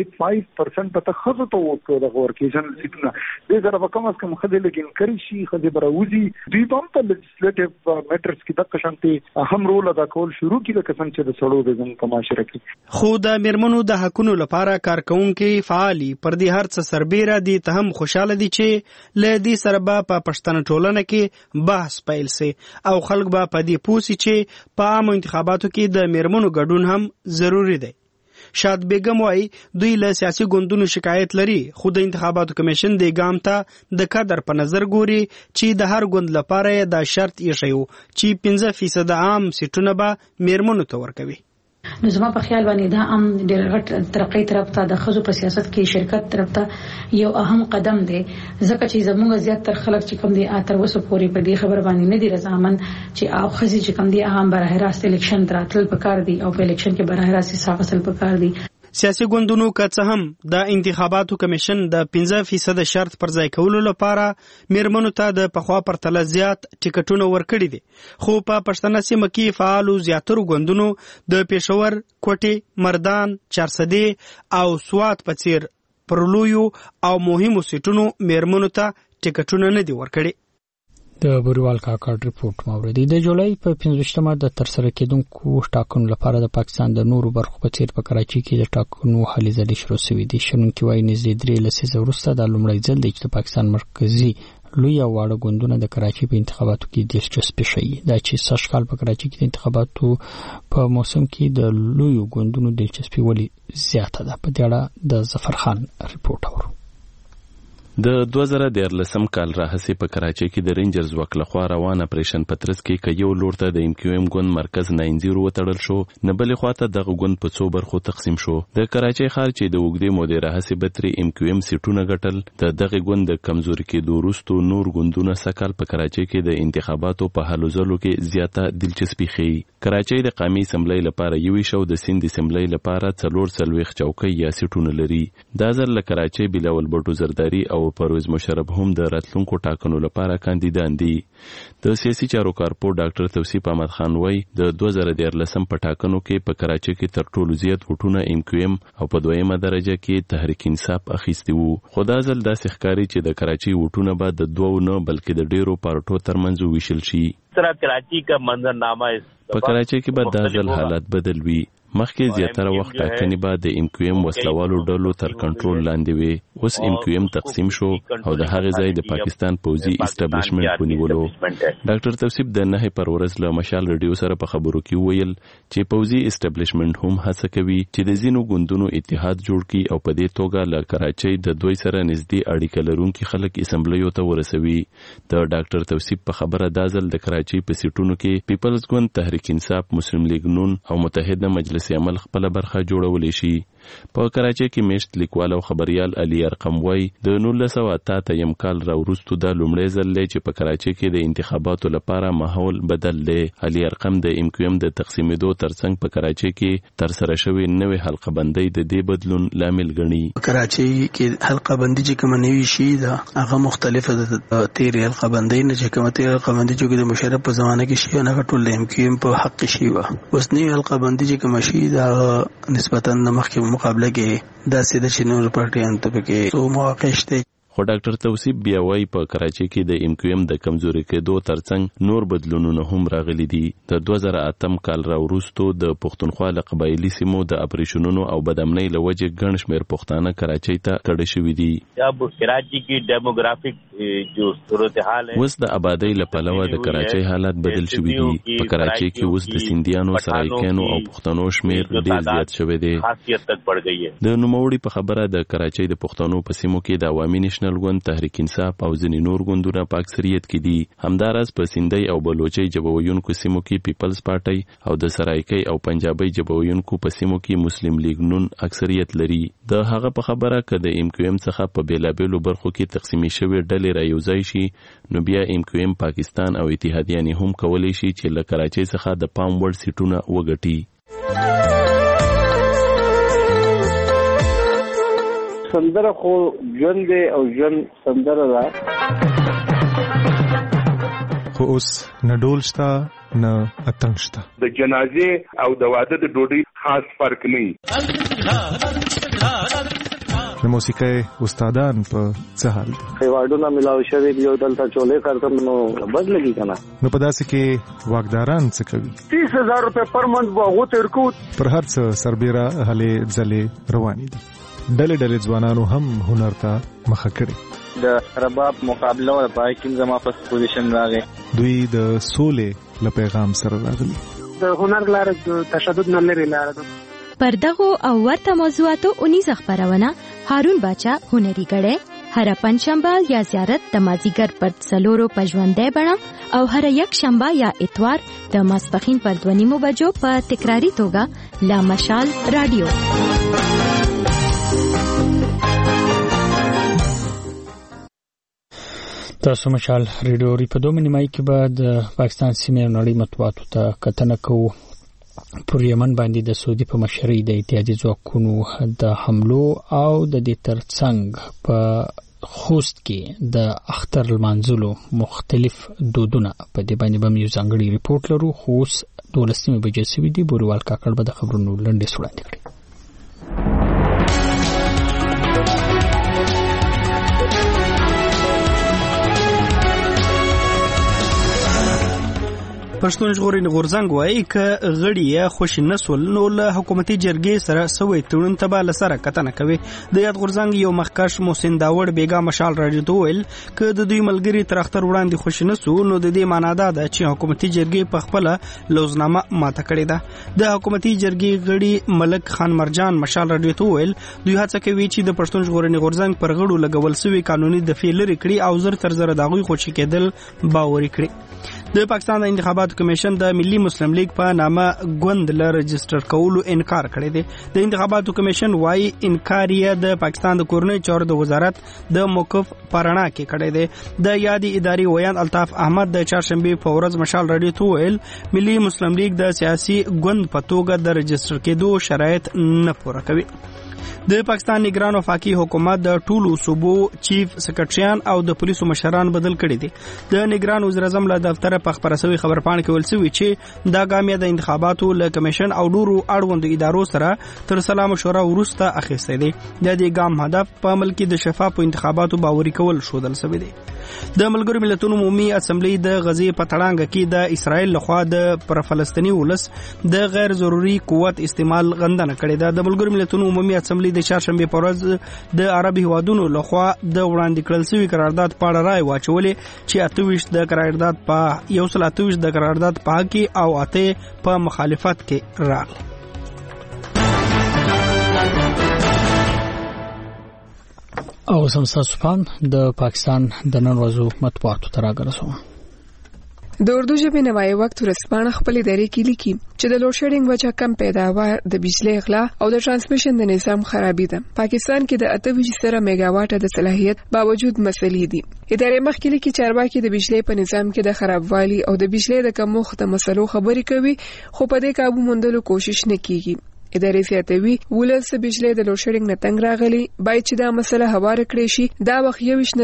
D: 5% په تخصص ته وکړي د ورکیشن سیټونه دې سره به کم از کم خدای لګین کړی شي خدای براوزي دوی هم په لیجسلیټیو میټرز کې د قشنتي اهم رول ادا کول شروع کړي لکه څنګه چې د سړو د زموږ په معاشره کې.
B: خو د مېرمنو د حقوقو لپاره کارکونکو فعالي پر دې هر څه سربېره دي ته هم خوشاله دي چې ل دې سره به په پښتنه ټولنه کې بحث پیل سي او خلک به په دې پوسی چې په عام انتخاباتو کې د مېرمنو ګډون هم ضروری دی. شاد بیگم وایي دوی له سیاسي ګوندونو شکایت لري خو د انتخاباتو کمیشن د ګام ته د قدر په نظر ګوري چې د هر ګوند لپاره دا شرط یې شیو چې 15% عام سیټونه به مېرمنو ته ورکوي.
X: نو زما په خیال باندې دا هم ډېر غټ ترقۍ طرف ته د خزو په سیاست کې شرکت طرف ته یو اهم قدم دی ځکه چې زموږ زیات تر خلک چې کوم دي اتر وسو پوري په دې خبر باندې نه دي رضامند چې او خزي چې کوم دي هغه براه راست الیکشن تراتل پکار دي او په الیکشن کې براه راست حساب اصل پکار دي.
B: سیاسي ګوندونو که څه هم د انتخاباتو کمیشن د 15% شرط پر ځای کولو لپاره میرمنو ته د پخوا پرتله زیات ټیکټونه ورکړي دي، خو په پښتنه سیمه کې فعالو زیاترو ګوندونو د پېښور، کوټې، مردان، چارسدې او سوات په څیر پر لویو او مهمو سیټونو میرمنو ته ټیکټونه نه دي ورکړي.
A: د بوریوال کاکړ ریپورت موردی د جولای په 15مه د ترسره کېدونکو ټاکنو لپاره د پاکستان د نورو برخو په څیر په کراچي کې د ټاکنو هلې ځلې شروع شوې دي. شنونکي وايي نږدې 3 لسیزې وروسته دا لومړی ځل دی چې د پاکستان مرکزي لوی او واړه ګوندونه د کراچي په انتخاباتو کې دلچسپي ښیي. دا چې سږ کال په کراچي کې د انتخاباتو په موسم کې د لویو ګوندونو دلچسپي ولې زیاته ده. په دې اړه د ظفر خان ریپورت اورو.
C: د 2013 کال راهسې په کراچۍ کې د رینجرز وکړه خو روان اپریشن پترس کې کيو لور ته د MQM ګوند مرکز 90 وتړل شو، نه بلې خواته دغه ګوند په څو برخو تقسیم شو. د کراچۍ ښار چې د وګړي مودې راهسې بتري MQM سیټونه ګټل، د دغه ګوند د کمزوري کېدو وروسته نور ګوندونه سکهال په کراچۍ کې د انتخاباتو په هلو ځلو کې زیاته دلچسپي ښیي. کراچۍ د قومي اسمبلی لپاره یوې شو، د سند اسمبلی لپاره 44 چوکۍ یا سیټونه لري. دا ځل له کراچۍ بلاول بټو زرداری او پرویز مشرف هم د راتلونکو ټاکنو لپاره کاندیدان دي. د سیاسي چارو کارپو ډاکټر توصیف احمد خان وای د 2013 په ټاکنو کې په کراچۍ کې تر ټولو زیات ووټونه MQM او په دویمه درجه کې تحریک انصاف اخیستي وو. خو دا ځل داسې ښکاري چې د کراچۍ ووټونه به د دوو نه بلکې د ډیرو پارټو ترمنځ ویشل شي.
E: کراچۍ کا منظرنامه
C: په کراچۍ کې به دا ځل حالات بدل وي. مخکې زیاتره وخت ټاکنې به د MQM وسلوالو ډلو تر کنټرول لاندې وي. اوس MQM تقسیم شو او د هغې ځای د پاکستان پوځي اسټابلیشمنټ ونیولو. ډاکټر توصیف د 9 پر ورځ له مشال رادیو سره په خبرو کې ویل چې پوځي اسټابلیشمنټ هم هڅه کوي چې د ځینو ګوندونو اتحاد جوړ کړي او په دې توګه له کراچۍ د دوی سره نږدې اړیکه لرونکي خلک اسمبلیو ته ورسوي. د ډاکټر توصیف په خبره دا ځل د کراچۍ په سیټونو کې پیپلز ګوند، تحریک انصاف، مسلم لیگ نون او متحده مجلس عمل خپل برخه جوړولې شي. په کراچۍ کې میشت لیکوال او خبريال علي ارقم وای د 1988 کال راوروسته د لومړي ځل چې په کراچۍ کې د انتخاباتو لپاره ماحول بدل دی. علي ارقم د MQM د تقسیمېدو ترڅنګ په کراچۍ کې تر سره شوی نوې حلقه بندي د دې بدلون لامل ګڼي.
G: کراچۍ کې حلقه بندي چې کوم نوې شي دا هغه مختلفه د تیر حلقه بندي نه چې کوم تیر حلقه بندي چې د مشرف په زمانه کې شي نه ټول MQM په حق شي و. اوس نوې حلقه بندي چې کوم شي دا نسبتا مخکې مقابله کې دا سیده چې نور پارټیان ته پکې سو مواقع شته.
C: خو ډاکټر توصیف بیا وایي په کراچۍ کې د MQM د کمزوري کېدو ترڅنګ نور بدلونونه هم راغلي دي. د 2008 کال راوروسته د پښتونخوا له قبایلي سیمو د اپریشنونو او بدامنۍ له وجې ګڼ شمېر پښتانه کراچۍ ته کډه شوي دي.
E: اب کراچۍ کې ډیموګرافیک جو صورتحال
C: اوس د آبادۍ له پلوه د کراچۍ حالات بدل شوي دي. په کراچۍ کې اوس د سیندیانو، سرایکیانو او پښتنو شمېر ډېر زیات شوی دی. د نوموړي په خبره د کراچۍ د پښتنو په سیمو کې د عوامي نېشنل ګوند، تحریک انصاف او ځینې نور ګوندونه په اکثریت کې دي. همداراز په سیندۍ او بلوچۍ جبویونکو سیمو کې پیپلز پارټي او د سرایکۍ او پنجابۍ جبویونکو په سیمو کې مسلم لیگ نون اکثریت لري. د هغه په خبره که د MQM څخه په بیلابیلو برخو کې تقسیمي شوی ډلې رايوځای شي نو بیا MQM پاکستان او اتحادیانې هم کولی شي چې له کراچۍ څخه د پام وړ سیټونه وګټي.
J: سندره خو ژوند دی او ژوند سندره ده.
U: خو اوس نه ډول شته نه اتنګ شته.
P: د جنازې او د واده د ډوډۍ خاص فرق نه.
U: د موسیقۍ استادان په څه حال دي؟
J: ایوارډونه ملاو شوي یو دلته چولې کارتم نو بد لګي کنه.
U: نو په داسې کې واکداران څه کوي؟
J: 30,000 روپے پر منټ به هغه تیر کو.
U: پر هر څه سربېره هلې ځلې روانې دي. ډلې ډلې ځوانانو هم هنر ته مخه کړې.
J: د رباب مقابله او پای کې زما په پوزیشن راغی.
U: دوی د سولې له پیغام سره راغلي.
J: د هنر لار د تشدد نه لري لار ده.
W: پر دغه او ورته موضوعاتو 19 خبرونه هارون باچا هنري غړې هر پنځشنبه یا زیارت د مازیګر پر څلورو پژوندې بڼه او هر یک شنبه یا اتوار د ماسپخین پر 2:30 بجو په تکراری توګه لا مشال رادیو.
A: تاسو مشال ریډیو په 2 نیمای کې بعد پاکستان سیمه نړۍ مطبوعاتو ته کتنه کوو. پر یمن باندې د سعودي په مشرۍ د اتحادیه ځواکونو د حملو او د دې ترڅنګ په خوست کې د اختر لمانځلو مختلف دودونه په دې باندې به یو ځانګړی ریپورت لرو. خوست 12 بجې سوي دي. بوریوال کاکړ به د خبرونو لنډه وړاندې کړي.
B: پښتون ژغورنې غورځنګ وایي ک غړي یا خوش نسول نو له حکومتي جرګې سره سوي تړون ته به لسره کتنه کوي. د یاد غورځنګ یو مخکښ محسن داوړ بیګا مشال راډیو ته ویل ک د دوی ملګری تر اختر وړاندې خوش نسو نو د دې معنا ده چې حکومتي جرګې په خپل لوزنامه ماته کړې ده. د حکومتي جرګې غړي ملک خان مرجان مشال راډیو ته ویل دوی هڅه کوي چې د پښتون ژغورنې غورځنګ پر غړو لګول سوي قانوني دفعې لري کړي او زر تر زر دغوی خوشی کېدل باوري کړي. د پاکستان د انتخاباتو کمیشن د ملي مسلم لیگ په نامه ګوند له رجستر کولو انکار کړی دی. د انتخاباتو کمیشن وايي انکار یې د پاکستان د کورنۍ چارو د وزارت د موقف پرانا کې کړی دی. د یادې ادارې ویان الطاف احمد د چهارشنبه په ورځ مشال راډیو ته ویل ملي مسلم لیگ د سیاسي ګوند په توګه د رجستر کېدو شرایط نه پوره کوي. د پاکستان نگران وفاقي حکومت د ټولو صوبو چیف سکرټریان او د پولیسو مشران بدل کړي دي. د نگران وزیر اعظم له دفتر په خبرسوي خبرپاڼه کې ویل شوی چې دا ګام د انتخاباتو له کمیشن او نورو اړوندو ادارو سره تر سلا مشوره وروسته اخیسته دي. د دې ګام هدف په ملک د شفاف انتخاباتو باوري کول شودل شوی دی. د ملګرو ملتونو عمومي اسمبلی د غزې په تړانګ کې د اسرائیل لخوا د پر فلسطینی ولس د غیر ضروري قوت استعمال غندنه کړې ده. د ملګرو ملتونو عمومي اسمبلی د چهارشنبه په ورځ د عربي هیوادونو لخوا د وړاندې کړل شوی قرارداد په اړه رائے واچولې چې 28 د قرارداد په 128 د قرارداد په کې او 8 په مخالفت کې راغله.
A: او سمساسپان د پاکستان د نن ورځو مطبوعاتو ته راغرسو.
H: د اردو ژبې نوای وخت ورسپانه خپل ادارې کې لیکي چې د لوډ شیډینګ وجه کم پیداوار د بجلی غلا او د ترانسمیشن د نظام خرابې ده. پاکستان کې د 28 میگا واټ د صلاحیت باوجود مسلې دي. ادارې مخکې لیکي چې چارواکي د بجلی په نظام کې د خرابوالي او د بجلی د کمښت د مسلو خبرې کوي خو په دې قابو موندلو کوشش نه کیږي. ادارې سیاتوي ولس بجلی د لوډ شیډینګ نه تنګ راغلي باید چې دا مسله هواره کړي شي. دا وخت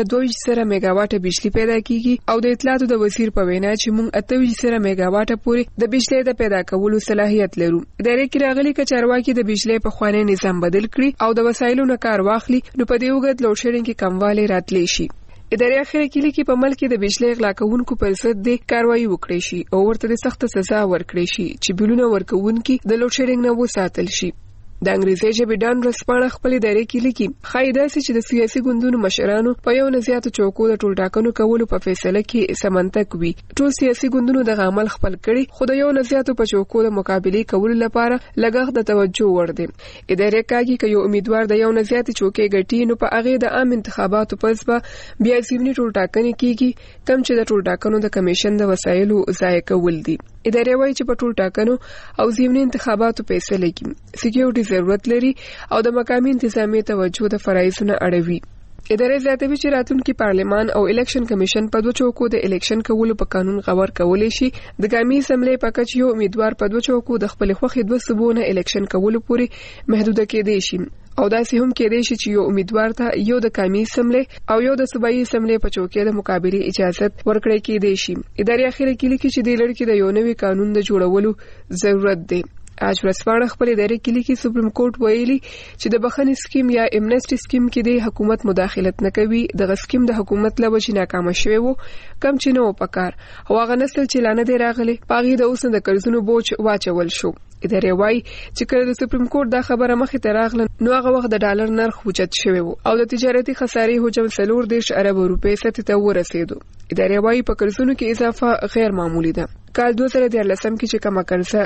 H: 22 میگا واټ بجلی پیدا کیږي او د اطلاعاتو د وزیر په وینا چې موږ 28 میگا واټ پورې د بجلی د پیدا کولو صلاحیت لرو. ادارې کې راغلي چې چارواکي د بجلی په خوانې نظام بدل کړي او د وسایلو نه کار واخلي نو په دې وخت لوډ شیډینګ کې کموالی راتلی شي. ادارې اخیری کې لیکي په ملک د بجلی غلا کوونکو پر ضد د کاروایی وکړي شي او ورته د سخت سزا ورکړي شي چې بلونه ورکوونکي د لوډ شیډینګ نه وساتل شي. د انګریزي ژبې ډان رسپانه خپل ادارې کې لیکي خایدا چې د سیاسي ګوندونو مشرانو په یو نزياتو چوکو د ټولټاکنو کولو په فیصله کې سمنتک وي. ټول سیاسي ګوندونو د عمل خپل کړي خو د یو نزياتو په چوکو د مقابله کولو لپاره لګښت د توجه ور دي. ادارې کوي چې یو امیدوار د یو نزياتي چوکې ګټي نو په هغه د عام انتخاباتو پس به بیا ځینې ټولټاکنې کیږي کم چې د ټولټاکنو د کمیشن د وسایلو ضایع کول دي. ادارې وايي چې په ټولټاکنو او ځینې انتخاباتو فیصله کوي سکیورټي ضرورت لري او د مقامي انتظامی توجه د فرایضونو اړوي. ادارې زیاتوي چې راتلونکي پارلمان او الیکشن کمیشن په دوه چوکو د الیکشن کولو په قانون غور کولای شي. د قومي اسمبلی په کچ یو امیدوار په دوه چوکو د خپل خوخي دوه سبونه الیکشن کولو پورې محدود کېدای شي او داسې هم کېدای شي چې یو امیدوار ته یو د قومي اسمبلی او یو د صوبایي اسمبلی په چوکۍ د مقابله اجازه ورکړي کېدای شي. ادارې اخیری کې لیکي چې د لړ کې د یو نوي قانون د جوړولو ضرورت دی. اج ورسپانه خپل ادارې کې لیکي سپریم کورټ ویلي چې د بخښنې سکیم یا امنسټي سکیم کې د حکومت مداخلت نه کوي. د سکیم د حکومت لوجه ناکام شوی وو کم چې نو پکار او هغه نسل چې لانه دی راغلي پاغي د اوس د قرضونو بوج واچول شو. ادارې وايي چې کله د سپریم کورټ دا خبره مخې ته راغله نو هغه وخت د ډالر نرخ اوچت شوی وو او د تجارتي خسارې حجم 4 ارب روپۍ سطح ته ورسېدو. ادارې وايي په قرضونو کې اضافه غیر معمولی ده. کال 2013 کې چې کومه قرضه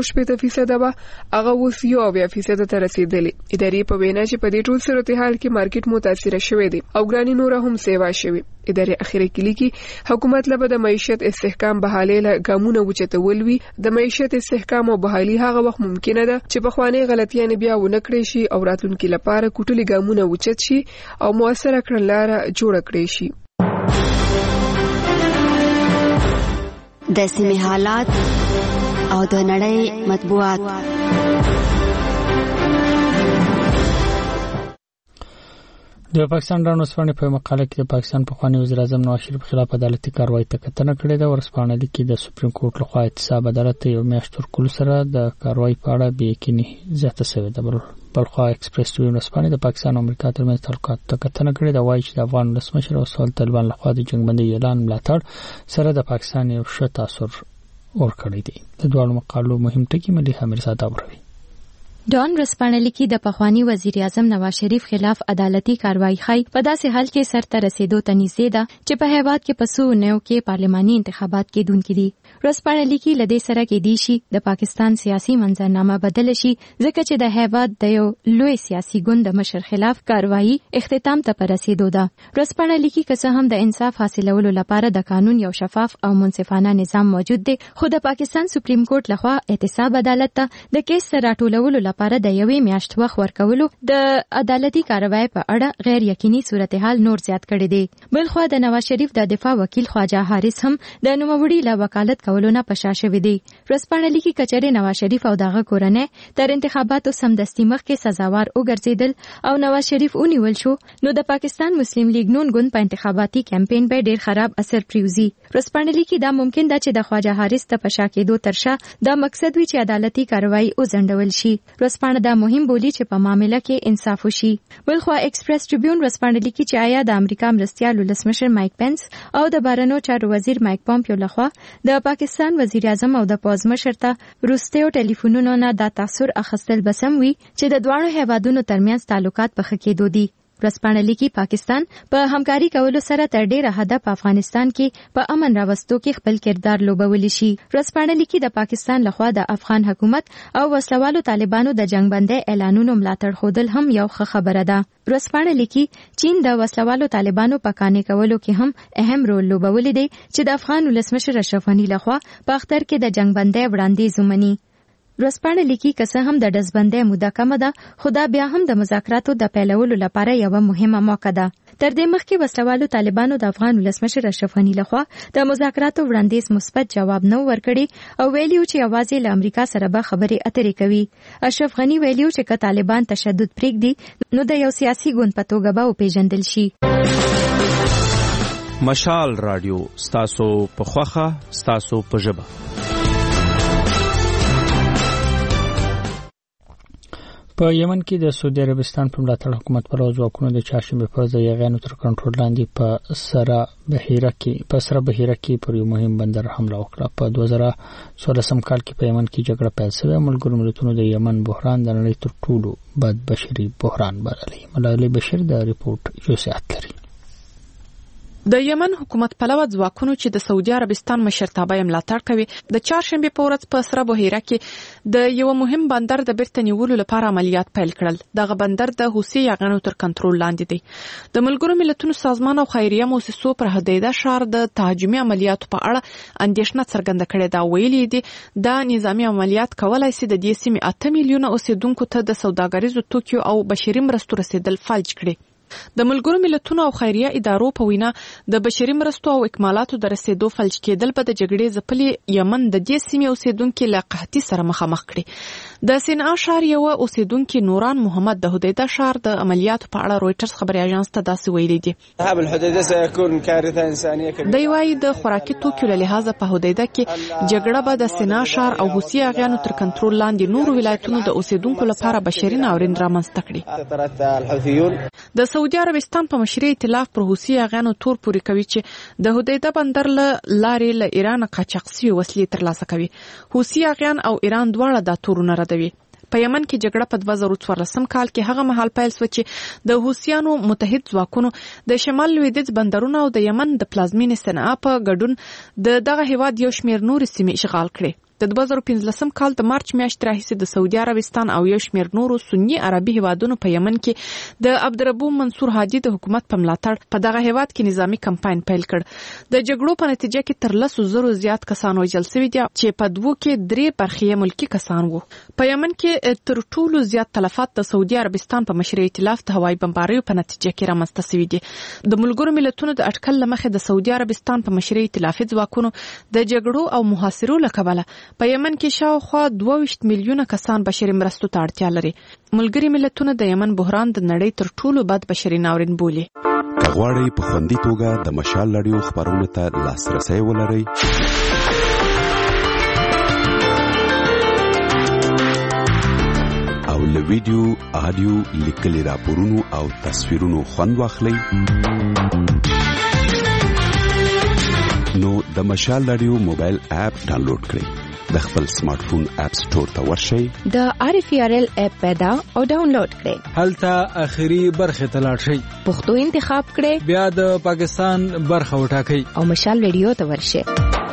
H: 4% ده هغه اوس 9% ته رسیدلې. ادارې په وینا چې په دې ټول صورتحال کې مارکیټ متاثر شوی دی او ګرانی نور هم سیوا شوی. ادارې اخیری کې لیکي حکومت له د معیشت استحکام بحاله له ګامونه وچتول وی. د معیشت استحکام او بحالي هغه وخت ممکنه ده چې په خوانې غلطیاں بیا ونه کړی شي او راتلونکي لپاره کوټلي ګامونه وچت شي او موثره کړنلاره جوړ کړی شي.
I: د سیمې حالات او د نړۍ مطبوعات.
A: د پاکستان رانوسپانې په مقاله کې د پاکستان پخوانی وزیر اعظم نواز شریف خلاف عدالتي کاروایی ته کتنه کړې ده. ورسپانې لیکي د سپریم کورټ لخوا احتساب عدالت یو میاشت ورکول سره د کاروایی په اړه بې یقیني زیاته شوې ده. بلخوا ایکسپریس ټریبیون ورسپانې د پاکستان او امریکا ترمنځ تعلقات ته کتنه کړې ده. وایي چې د افغان ولسمشر او سول طالبان لخوا د جنګبندۍ اعلان ملاتړ سره د پاکستان یو ښه تاثر ورکړی دی. د دواړو مقالو مهم ټکي ملي امیرزاده وروي.
W: ډان رسپانلی کې د پخوانی وزیر اعظم نواز شریف خلاف عدالتي کاروایی خای په داسې حال کې سرته رسیدو ته نږدې ده چې په هیواد کې پسو نو کې پارلماني انتخابات کېدونکي دي. رسپانلی کې لدې سره کې دي شي د پاکستان سیاسي منظرنامه بدل شي ځکه چې د هیواد د یو لوی سیاسي ګوند مشر خلاف کاروایی اختتام ته رسیدو ده. رسپانلی کې که څه هم د انصاف حاصلولو لپاره د قانون یو شفاف او منصفانه نظام موجود دی، خو د پاکستان سپریم کورټ لخوا احتساب عدالت ته د کیس راټولولو لپاره د یوې میاشت وخت ورکولو د عدالتي کاروایی په اړه غیر یقیني صورتحال نور زیات کړی دی. بلخوا د نواز شریف د دفاع وکیل خواجه حارث هم د نوموړي له وکالت کولو نه پشا شوی دی. رسپانلی کې کچره نواز شریف او دغه کورنۍ تر انتخاباتو سمدستي مخکې سزاوار وګرځیدل او نواز شریف ونیول شو، نو د پاکستان مسلم لیگ نون ګوند په انتخاباتي کمپاین به ډیر خراب اثر پریوزي. رسپانلی کې دا ممکن ده چې د خواجه حارث ته پشا کېدو ترشا دا مقصد وي چې عدالتي کاروایی وزندول شي. رسپانه دا مهم بولی چې په معاملې کې انصاف وشي. بلخوا ایکسپریس ټریبیون رسپانلی کې چې آیا د امریکا مرستیال ولسمشر مایک پنس او د بهرنیو چارو وزیر مایک پامپیو لخوا د پاکستان وزیر اعظم او د پوز مشر ته روستیو ټلیفونونو نه دا تاثر اخیستل بسم وي چې د دواړو هیوادونو ترمنځ تعلقات په ښه کېدو دي. رسپانلی کې پاکستان په همکاري کولو سره تر ډیره حد په افغانستان کې په امن راوستو کې خپل کردار لوبولی شي. رسپانلی کې د پاکستان لخوا د افغان حکومت او وسلوالو طالبانو د جنگبندۍ اعلانونو ملاتړ خودل هم یو ښه خبره ده. رسپانلی کې چین د وسلوالو طالبانو په قانع کولو کې هم اهم رول لوبولی دی چې د افغان ولسمشر اشرف غنی لخوا په اختر کې د جنگبندۍ وړاندیز ومني. رسپانلی کې که څه هم د ډزبندۍ موده کمه ده، خو دا بیا هم د مذاکراتو د پیلولو لپاره یوه مهمه موقع ده. تر دې مخکې وسلوالو طالبانو د افغان ولسمشر اشرف غنی لخوا د مذاکراتو وړاندیز مثبت جواب نه ورکړي او ویلیو چې یوازې له امریکا سره به خبرې اترې کوي. اشرف غنی ویلیو چې که طالبان تشدد پرېږدي نو د یو سیاسي ګوند په توګه به وپېژندل شي.
K: مشال رادیو ستاسو په خوښه ستاسو په ژبه.
A: په یمن کې د سعودي عربستان په ملاتړ حکومت پر ځواکونو د چهارشنبه په ورځ د یغیانو تر کنټرول لاندې په سره بحیره کې پر یو مهم بندر حمله وکړه. په 2014 کال کې په یمن کې جګړه پیل شوه. ملګرو ملتونو د یمن بحران د نړۍ تر ټولو بد بشري بحران بللی. ملالۍ بشیر د ریپورت جزئیات لري.
M: د یمن حکومت پلوه ځواکونو چې د سعودي عربستان مشرتابه یې ملاتړ کوي د چهارشنبه په ورځ په سره بحیره کې د یو مهم بندر د بیرته نیولو لپاره عملیات پیل کړل. دغه بندر د حوثي یغانو تر کنټرول لاندې دی. د ملګرو ملتونو سازمان او خیریه مؤسسو پر هدیده شهر د تهاجمي عملیاتو په اړه اندېښنه څرګنده کړې ده. ویلي دي دا نظامی عملیات کولای شي د دې سیمې 8 میلیونه اوسیدونکو ته د سوداګریزو توکیو او بشري مرستو رسیدل فلج کړي. د ملګرو ملتونو او خیریه ادارو په وینا د بشري مرستو او اکمالاتو د رسیدو فلج کېدل په د جګړې ځپلي یمن د دې سیمې اوسیدونکو له قحطۍ سره مخامخ کړي. د سینا شهر یو اوسیدونکو نوران محمد د هدیده شهر د عملیاتو په اړه رويټرز خبري اژانس ته داسې ویلي دي. د وايي د خوراکي توکو له لحاظه په هدیده کې جګړه به د سینا شهر او حوثي یغانو تر کنټرول لاندې نور ولایتونو د اوسیدونکو لپاره بشري ناورین رامنځته کړي. د سعودي عربستان په مشري ائتلاف پر حوثي یغانو تور پوري کوي چې د هدیده بندر لارې له ایران قاچاق شوی وسلې ترلاسه کوي. حوثي یغان او ایران دواړه د تورونه ردوي. په یمن کې جګړه په 2014 کال کې هغه مهال پیل شو چې د حوثیانو متحد ځواکونو د شمال لویدیځ بندرونو او د یمن د پلازمینې صنعا په ګډون دغه هیواد یو شمېر نور سیمې اشغال کړي. د 2015 کال د مارچ میاشتې راهیسې د سعودي عربستان او یو شمېر نورو سنی عربي هیوادونو په یمن کې د عبدالربو منصور هادي د حکومت په ملاتړ په دغه هیواد کې نظامی کمپاین پیل کړ. د جګړو په نتیجه کې تر 100,000 زیات کسان وژل شوي دي چې په دوو کې 3 برخې ملکی کسان وو. په یمن کې تر ټولو زیات تلفات د سعودي عربستان په مشرۍ ائتلاف د هوایي بمباریو په نتیجه کې رامنځته شوي دي. د ملګرو ملتونو د اټکل لمخې د سعودي عربستان په مشرۍ ائتلافي ځواکونو د جګړو او محاصرو له کبله په یمن کې شاوخوا 22 میلیونه کسان بشري مرستو ته اړتیا لري. ملګري ملتونه د یمن بحران د نړۍ تر ټولو بد بشري ناورین بولي.
V: کغواړی په خوندي توګه د مشال رادیو خبرونو ته لاسرسي ولرئ. او له ویډیو، آډیو، لیکلي راپورونو او تصویرونو خوند واخلئ. نو د مشال رادیو موبایل اپ ډاونلوډ کړئ. د خپل سمارټ فون اپ سٹور ته ورشئ. د RFRL اپ پیدا او ډاونلوډ کړئ. هلته اخیری برخه ته لاړ شئ. پښتو انتخاب کړئ. بیا د پاکستان برخه وټاکئ او مشال رادیو ته ورشئ.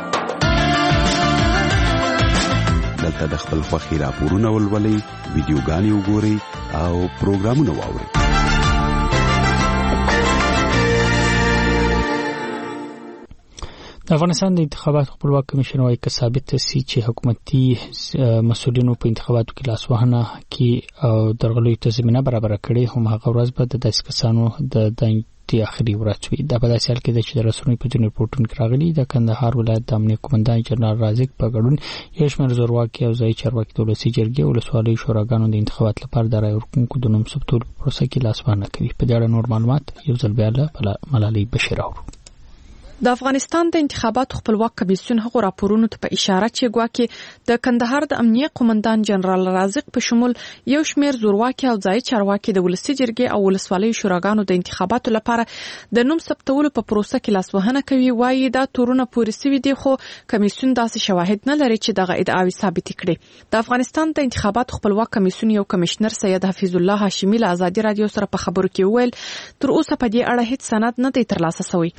V: دلته د خپل خوښي راپورونه ولولئ، ویډیوګانې وګورئ او پروګرامونه واورئ.
A: د افغانستان د انتخاباتو خپلواک کمیشن وايي که ثابت سي چې حکومتي مسؤلینو په انتخاباتو کې لاسوهنه کې او درغلۍ ته زمينه برابر کړي، هم هغه ورځ به د داسې کسانو د دنګ اخري ورځ وي. دا په داسې حال کې چې د رسنیو په ځینو ریپورتونو کې راغلي د کندهار ولایت د امنیه قومندان جنرال رازق په ګډون یو شمېر زورواکي او ځایي چارواکي د ولسي جرګې او ولسوالیو شوراګانو د انتخابات لپاره د رایې ورکوونکو د نوم ثبتولو په پروسه کې لاسوهنه کوي. په دې اړه نور معلومات یو ځل بیا له ملالۍ بشیر اورو. د افغانستان د انتخاباتو خپلواک کمیسیون هغه راپورونو ته په اشاره چې ګواکې د کندهار د امنیه قومندان جنرال رازق په شمول یو شمېر زورواکي او ځایي چارواکي د ولسي جرګې او ولسوالیو شوراګانو د انتخاباتو لپاره د نوم ثبتولو په پروسه کې لاسوهنه کوي. وایي دا تورونه پورې سوي دي، خو کمیسیون داسې شواهد نه لري چې دغه ادعاوې ثابت کړي. د افغانستان د انتخاباتو خپلواک کمیسیون یو کمشنر سید حفیظ الله هاشمی له ازادي رادیو سره په خبرو کې وویل تر اوسه په دې اړه هیڅ سند نه دی ترلاسه شوی.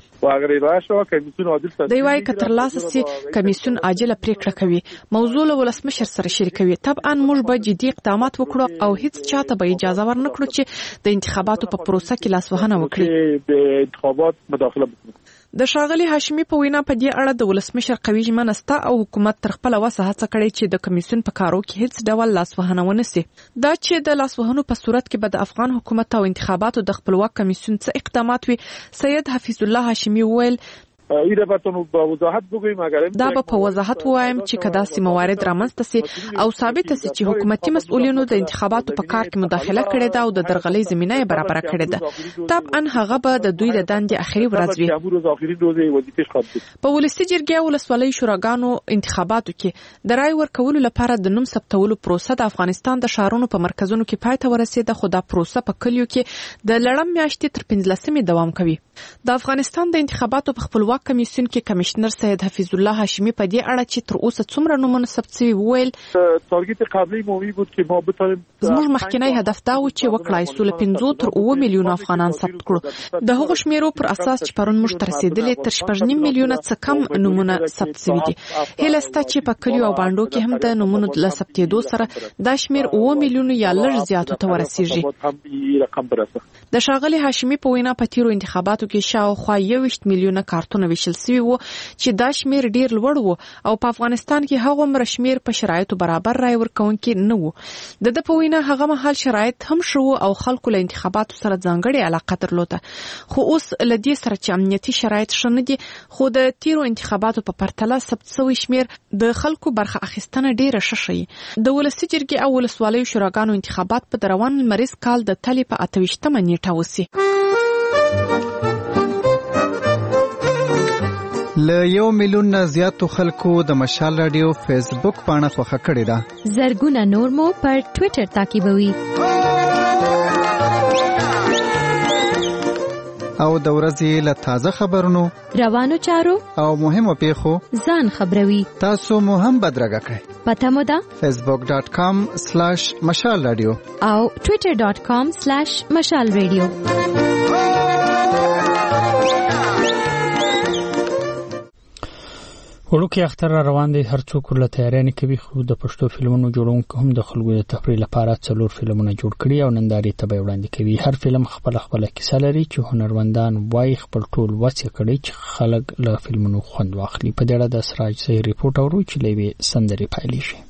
A: دی وايي که ترلاسه سي کمیسیون عاجله پریکړه کوي، موضوع له ولسمشر سره شریکوي. طبعا موږ به جدي اقدامات وکړو او هیڅ چاته به اجازه ورنکړو چې د انتخاباتو په پروسه کې لاسوهنه وکړي. د شاغلي هاشمی په وینا په دې اړه د ولسمشر قوي ژمنه ستا او حکومت تر خپل وسه هڅه کړې چې د کمیسیون په کارو کې هیڅ ډول لاسوهنه ونه سي. دا چې د لاسوهنو په صورت کې به د افغان حکومت او انتخاباتو د خپلواک کمیسیون څخه اقدامات وي. سید حفیظ الله هاشمی وویل دا به په وضاحت وایم چې کدا سي موارد رامنځته سي او ثابت سي چې حکومتي مسؤلینو د انتخاباتو په کار کې مداخله کړې ده او د درغلۍ زمينه برابر کړې ده. طبعا هغه به د دوی د دندې اخري ورځ وي. په ولسي جرګې او ولسوالیو شوراګانو انتخاباتو کې د رای ورکولو لپاره د نوم ثبتولو پروسه د افغانستان د شهرونو په مرکزونو کې پای ته ورسېده، خو دا پروسه په کلیو کې د لړم میاشتې تر 15 دوام کوي. د افغانستان د انتخاباتو په خپلواک کمیسیون کې کمشنر سید حفیظ الله هاشمی په دې اړه چې تر اوسه څومره نومونه ثبت شوي وویل زموږ مخکنی هدف دا و چې وکړای سو له 5 تر 9 میلیونه افغانان ثبت کړو. د هغو شمیرو پر اساس چې پرون موږ ته رسیدلې تر 9 میلیونه څخه کم نومونه ثبت شوي دي. هله ستا چې په کلیو او باندو کې هم د نومونو د ثبتېدو سره دا شمیر 9 میلیونه یا لږ زیاتو ته ورسیږي. د شاغلي هاشمی په وینا په تیرو انتخاباتو کې شاوخوا 21 میلیونه کارتونه ویشل شوي وو چې دا شمیر ډیر لوړ وو او په افغانستان کې هغه مر شمیر په شرایطو برابر رای ورکونکي نه وو. د په وینا هغه مهال شرایط هم شو او خلکو له انتخاباتو سره ځانګړي علاقه درلوده، خو اوس لدی سره چې امنیتي شرایط شنه دي، خو د تیرو انتخاباتو په پرتله ثبت شوی شمیر د خلکو برخه اخیستنه ډیره ششي. د ولسي جرګې او ولسوالیو شوراګانو انتخابات په روان مریض کال د تلې په 28 نیټه وسی.
L: له 1 میلیون نه زیاتو خلکو د مشال رادیو فیسبوک پاڼه خوښه کړې ده.
W: زرګونه نور مو پر ټوئیټر تعقیبوي
L: او د ورځې له تازه خبرونو،
W: روانو چارو
L: او مهمو پیښو
W: ځان خبروي.
L: تاسو مو هم بدرګه کړئ.
W: پته مو ده
L: facebook.com/مشال رادیو
W: او twitter.com/مشال رادیو.
A: وړوکی اختر روان دی، هر څوک له تیارانه کوي، خو د پښتو فلمونو جوړونکو هم د خلکو د تفریح لپاره 4 فلمونه جوړ کړي او نندارې ته به وړاندې کوي. هر فلم خپل کیسه لري چې هنرمندان وایي خپل ټول وڅ کړي چې خلک له فلمونو خوند واخلي. په دې اړه د سراج سهی ریپورت اورو چې لوي سندري پایلی شي.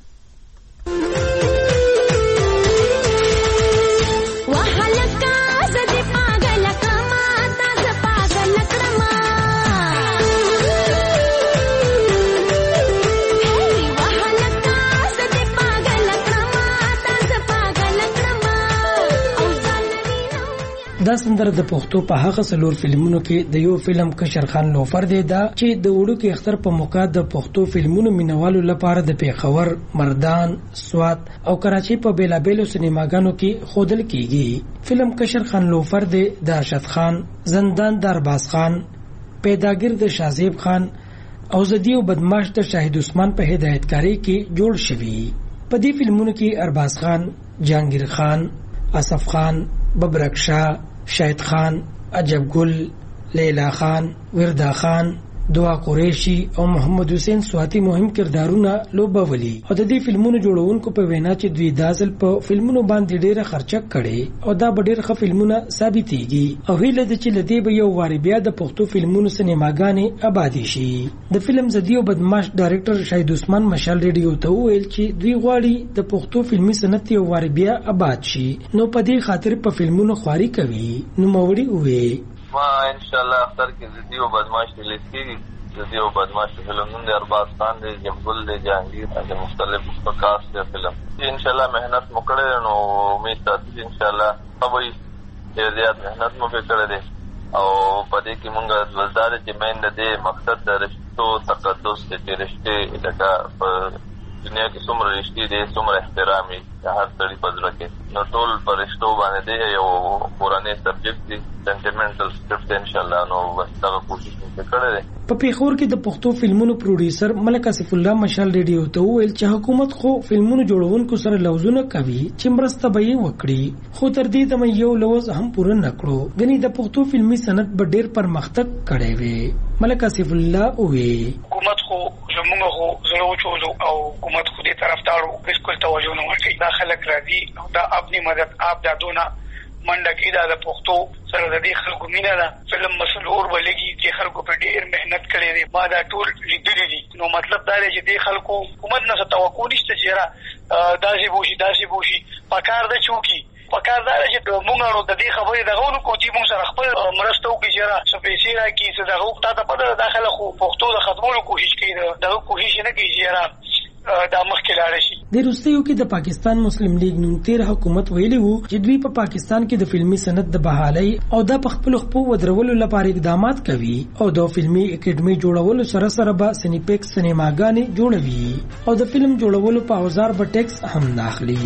N: دا سندره د پښتو په هغه څلور فلمونو کې د یو فلم کشر خان لوفر دی دا چې د وړو کې اختر په موقع د پښتو فلمونو مینوالو لپاره د پیښور، مردان، سوات او کراچي په بیلابیلو سینماګانو کې خودل کیږي. فلم کشر خان لوفر دی د ارشد خان، زندان د ارباز خان، پیداګر د شازیب خان او زدی او بدمعاش د شاهد عثمان په هدایتکاری کې جوړ شوی. په دې فلمونو کې ارباز خان، جهانگیر خان، اسف خان، ببرک شاه، شاهد خان، عجب گل، لیلا خان، وردا خان، دعا قریشی او محمد حسین سواتی مهم کردارونه لوبولي. او د دې فلمونو جوړونکو په وینا چې دوی دازل په فلمونو باندې ډیره خرچه کړي او دا به ډیر ښه فلمونه ثابتېږي او هیله ده چې لدی به یو واری بیا د پښتو فلمونو سینماګانې آبادی شي. د فلم زدی او بدمعاش ډایرکټر شاهد عثمان مشال ریډیو ته ویل چې دوی غواړي د پښتو فلمي صنعت یو واری بیا آباد شي نو په دې خاطر په فلمونو خواري کوي. نو موري وې
O: ما ان شاء الله اختر کې زدی او بدمعاش ریلیز کیږي. زدی او بدمعاش فلمونه د ارباز خان دی، جمبل دی، جهانگیر د مختلف پکاس دی فلم ان شاء الله مهنت مکړه نو امید تاسو ان شاء الله سبای ډیر زیات مهنت مو وکړه دي او په دې کې مونږ وزدار چې مین د مقصد د رشتو تقدس د رشته لکه په دنیا کې څومره رشتې دي څومره احترامي د هر څړي په ځړ کې نو ټول پر رشتو باندې دی یو قرآني سبجیکټ دی سنټیمنټل سکرپټ ان شاء الله نو بس دا کوشش وکړه دي.
N: په پیښور کې د پښتو فلمونو پروډوسر ملک اسف الله مشال ریډیو ته ویل چې حکومت خو فلمونو جوړونکو سره لوزونه کوي چې مرسته به یې وکړي خو تر دې دمه یو لوز هم پوره نکړو غني د پښتو فلمي صنعت به ډیر پرمختګ کړی وي. ملک اسف الله وی
Q: حکومت خو زموږ خو زړه وچولو او حکومت خو دې طرفدارو بالکل توجه نه ورکوي. دا خلک راځي او دا خپل مدد اپ دا دونه منډه کې دا د پښتو سره د دې خلکو مینه ده. فلم مسلور ولګي چې خلکو په ډیر مهنت کړي دي ما دا ټول لیدلي دي نو مطلب دا دی چې دې خلکو حکومت نه توقع نشته چې داسې بوشي پکار د چوکي پکار دا چې موږ ورو د دې خبرې دغه نو کوچی موږ سره خپل مرسته وکړي چې سپیسي را کی څه دغه وخت ته په داخله خو پښتو د خدمولو کوشش کوي دغه کوشش نه کوي چې دا مخکې لاړ شي.
N: د روسیو کې د پاکستان مسلم لیگ نوم تیر حکومت ویلي وو چې دوی په پاکستان کې د فلمي صنعت د بحالۍ او د خپل خپل ودرولو لپاره اقدامات کوي او د فلمي اکیډمي جوړولو سره سره به سینیپیکس سینماګانې جوړوي او د فلم جوړولو په اوزار به ټیکس هم داخلي.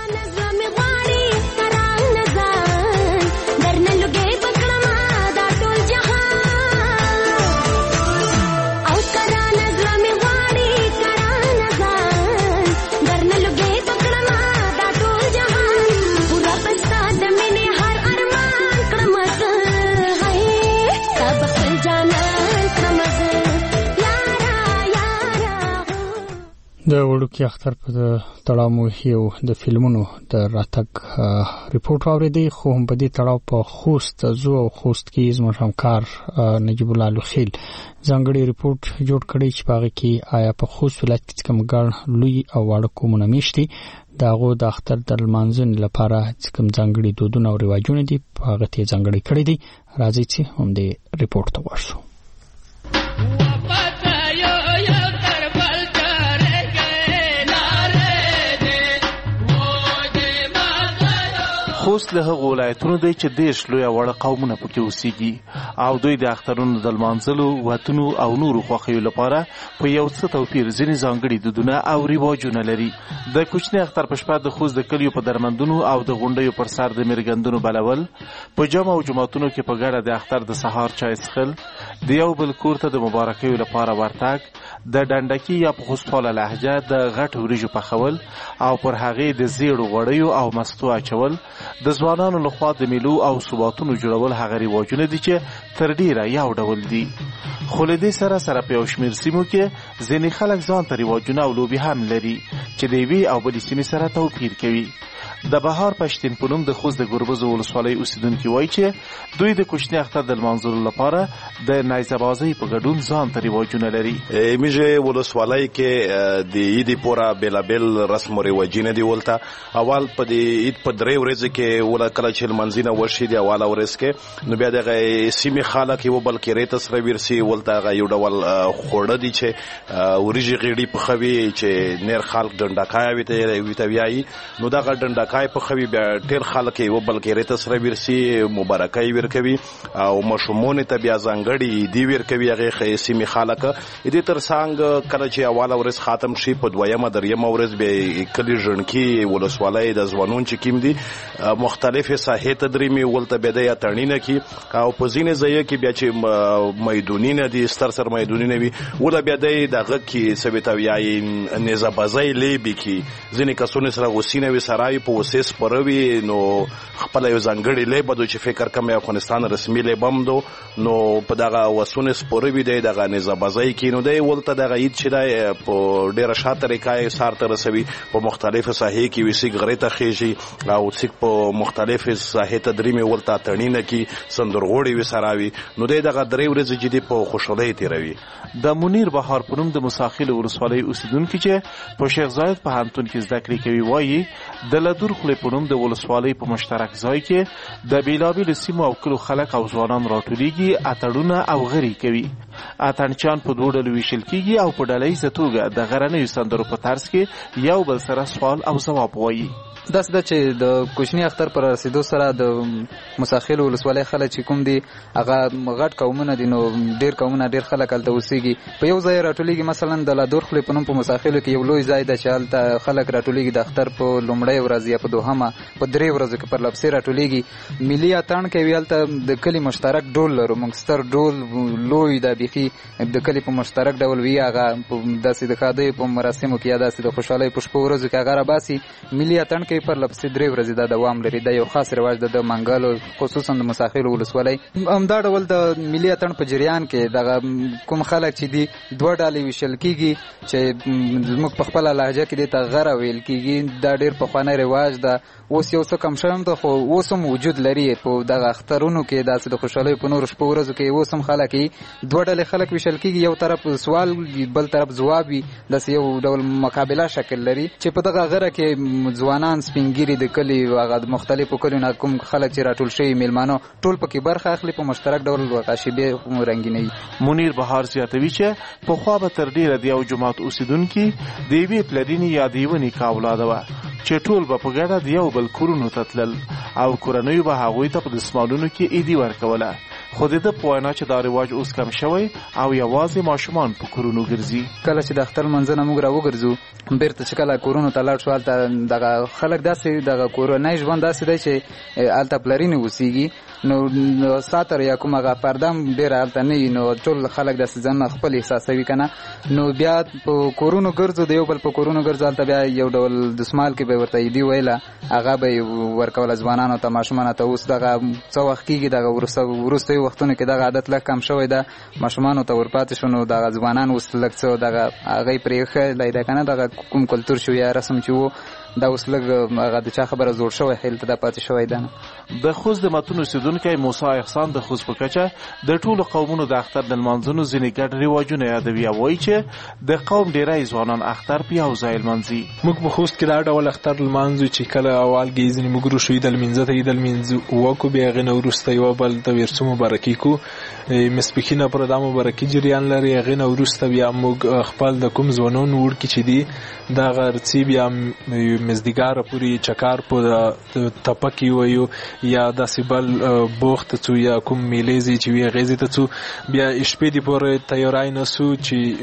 A: د وړوکی اختر په تړاو مو یو د فلمونو د راتګ ریپورت اوریدي خو هم په دې تړاو په خوست زو او خوست کې زموږ همکار نجیب الله لوخیل ځانګړي ریپورت جوړ کړی چې باغ کې آیا په خوست ولایت کې کوم ګڼ لوی او واړه کومونه میشتي داغو د اختر د لمانځنې لپاره کوم ځانګړي دودونه او رواجونه دي په هغه ته ځانګړي کړی دي. راځي چې هم دې ریپورت ته ورشو.
S: خوست له هغو ولایتونو دی چې دیش لوی وړ قومونه پکې اوسېږي او دوی د اخترونو د لمانځلو وطنو او نورو خوښیو لپاره په یو څه توپیر ځینې ځانګړي دودونه او رواجونه لري. د کوچني اختر په شپه د خوست د کلیو په درمندونو او د غونډیو پر سر د مرګندونو بلول، په جامع او جماعتونو کې په ګډه د اختر د سهار چای څښل، د یو بل کور ته د مبارکیو لپاره ورتګ، د ډنډکی یا په خوستپاله لهجه د غټ وریجو پخول او پر هغې د زیړو غوړیو او مستو اچول، د ځوانانو لخوا د میلو او سوباتونو جوړول هغه رواجونه دي چې تر ډیره یو ډول دي. خو له دې سره سره په یو شمېر سیمو کې ځینې خلک ځان ته رواجونه او لوبې هم لري چې د یوې او بلې سیمې سره توپیر کوي. د بهار پښتین په نوم د خوست د ګربز ولسوالۍ اوسیدونکي وایي چې دوی د کوچني اختر د لمانځلو لپاره د نیزه‌بازۍ په ګډون ځان ته رواجونه لري.
Y: میږه ولسوالۍ کې د عید پورا بلابل رسم او رواجونه دی ولته اول په د عید په درې ورځې کې ولا کله چې لمانځنه وشي دی اواله ورځ کې نو بیا د سیمې خلک یو بل کې ریت سره ورسي ولته یو ډول خوړه دي چې وريجي غړي په خوي چې نیر خلک ډنډکای وي ته ویایي نو دا ډنډ ډکای په خوي بیا ډیر خلک یو بل کې رته سره ورسي مبارکي ورکوي او مشمون ته بیا ځانګړي دی ورکوي هغه خیسي می خلک دې تر څنګه کله چې اواله ورځ ختم شي په دویمه دریمه ورځ به کلی ژوندکی ولسوالۍ د ځوانون چې کیم دي مختلفه ساحې تدریمي ولته به د یاتړینه کې او په ځینې ځای کې بیا چې میدونینه دي ستر سر میدونینه وي ولا بیا دغه کې سویتاویای نزابازای لیبي کې ځینې کسونه سره غوسینه وي سراي په وسیس پروي نو خپل یو ځانګړي لیبه د چې فکر کوم افغانستان رسمي لیبم دو نو په دغه وسونه سپوروي دغه نزابازای کې نو دی ولته دغه عید چې دی په ډیره شاته طریقای سارته رسوي په مختلفه ساحې کې وسی غریته خېږي او څوک په مختلفه ساحې تدریمي ولته تړینه کې سندرغوړي وسراوي نو دغه درې ورځې چې دی په خوشحالۍ تیروي.
S: د منیر بهار پونم د مساخیل ولسوالۍ اوسیدونکو چې په شیخ زاید په هانتون کې زده کړې کوي وایي د لدور خلې پونم د ولسوالۍ په مشترک ځای کې د بیلابیل سیمو او کلو خلک او ځوانان راټولیږي اتړونه او غری کوي. اتڼچیان په دوه ډلو ویشل کیږي او په ډلهییزه توګه د غرنیو سندرو په طرز کې یو بل سره سوال او ځواب وایي.
D: داسې ده چې د کوچني اختر پر رسیدو سره د مساخیل ولسوالۍ خلک چې کوم دي هغه غټ قومونه دي نو ډیر قومونه ډیر خلک هلته اوسېږي په یو ځای راټولیږي. مثلا د لادور خولې په نوم په مساخیلو کې یو لوی ځای ده چې هلته خلک راټولیږي د اختر په لومړۍ ورځ یا په دوهمه په درې ورځو کې پر لپسې راټولیږي. ملي اتڼ کوي هلته د کلي مشترک ډول لرو موږ ستر ډول لوی دا بیخي د کلي په مشترک ډول وي هغه داسې د ښادیو په مراسمو کې یا داسې د خوشحالۍ په شپو ورځو کې هغه راباسي. ملي اتڼ کوي پر لپسې درې ورځې دا دوام لري. دا یو خاص رواج ده د منګلو خصوصا د مساخیلو ولسوالۍ. همدا ډول د ملي اتڼ په جریان کې دغه کوم خلک چې دي دوه ډلې ویشل کیږي چې زموږ په خپله لهجه کې دې ته غره ویل کیږي. دا ډېر پخوانی رواج ده اوس یو څه کم شوی ده خو اوس هم وجود لري په دغه اخترونو کې داسې د خوشحالیو په نورو شپو ورځو کې اوس هم خلک دوه ډلې خلک ویشل کیږي یو طرف سوال بل طرف ځواب وي داسې یو ډول مقابله شکل لري چې په دغه غره کې ځوانان سپینګیري د کلي هغه د مختلفو کلیو نه کوم خلک چې راټول شوي میلمانه ټول پکې برخه اخلي په مشترک ډول عقاشبې رنګینوي.
S: منیر بهار زیاتوي چې پخوا به تر ډیره د یو جومات اوسیدونکي د یوې پلرینې یا د یوه نیکه اولاده وه چې ټول به په ګډه د یو بل کورونو ته تلل او کورنیو به هغوی ته په دستمالونو کې عیدي ورکوله. خو د ده په وینا چې دا رواج اوس کم شوی او یوازې ماشومان په کورونو ګرځي.
D: کله چې د اختر لمانځنه موږ راوګرځو بیرته چې کله کورونو ته لاړ شو هلته دغه خلک داسې دغه کورنی ژوند داسې دی چې هلته پلرینې اوسېږي نو ساتر یا کوم هغه پرده هم ډېره هلته نه وي نو ټول خلک داسې ځانونه خپل احساسوي که نه نو بیا په کورونو ګرځو د یو بل په کورونو ګرځو هلته بیا یو ډول دسمال کې به ورته عیدي ویله هغه به یې ورکوله ځوانانو ته ماشومانو ته. اوس دغه څه وخت کېږي دغه وروستیو وختونو کې دغه عادت لږ کم شوی ده ماشومانو ته ورپاتې شو نو دغه ځوانان اوس لږ څه دغه هغه یې پرېښی ده که نه دغه کوم کلتور شو یا رسم چې و دا اوس لږ هغه د چا خبره زوړ شوی خیل ته دا پاتې شوی ده.
S: د خوست د متون اوسېدونکی موسی احسان د خوست په کچه د ټولو قومونو د اختر د لمانځنو ځینې ګډ رواجونه یادوي او وایي چې د قوم ډیری ځوانان اختر په یو ځای لمانځي.
F: موږ په خوست کې دا ډول اختر لمانځو چې کله اولګې ځینې موږ روشو عید لمانځه ته عید لمانځو وکړو بیا هغې نه وروسته یوه بل ته ورڅو مبارکي کړو مسپښینه پر دا مبارکي جریان لري. هغې نه وروسته بیا موږ خپل د کوم ځوانان وړکي چې دي دغه ارڅي بیا مزدیګاره پورې چکار په تپه کې وایو یا داسې بل بوخ ته څو یا کوم میلې چې وي هغې ځای ته څو بیا شپې دې پورې تیاری نه سو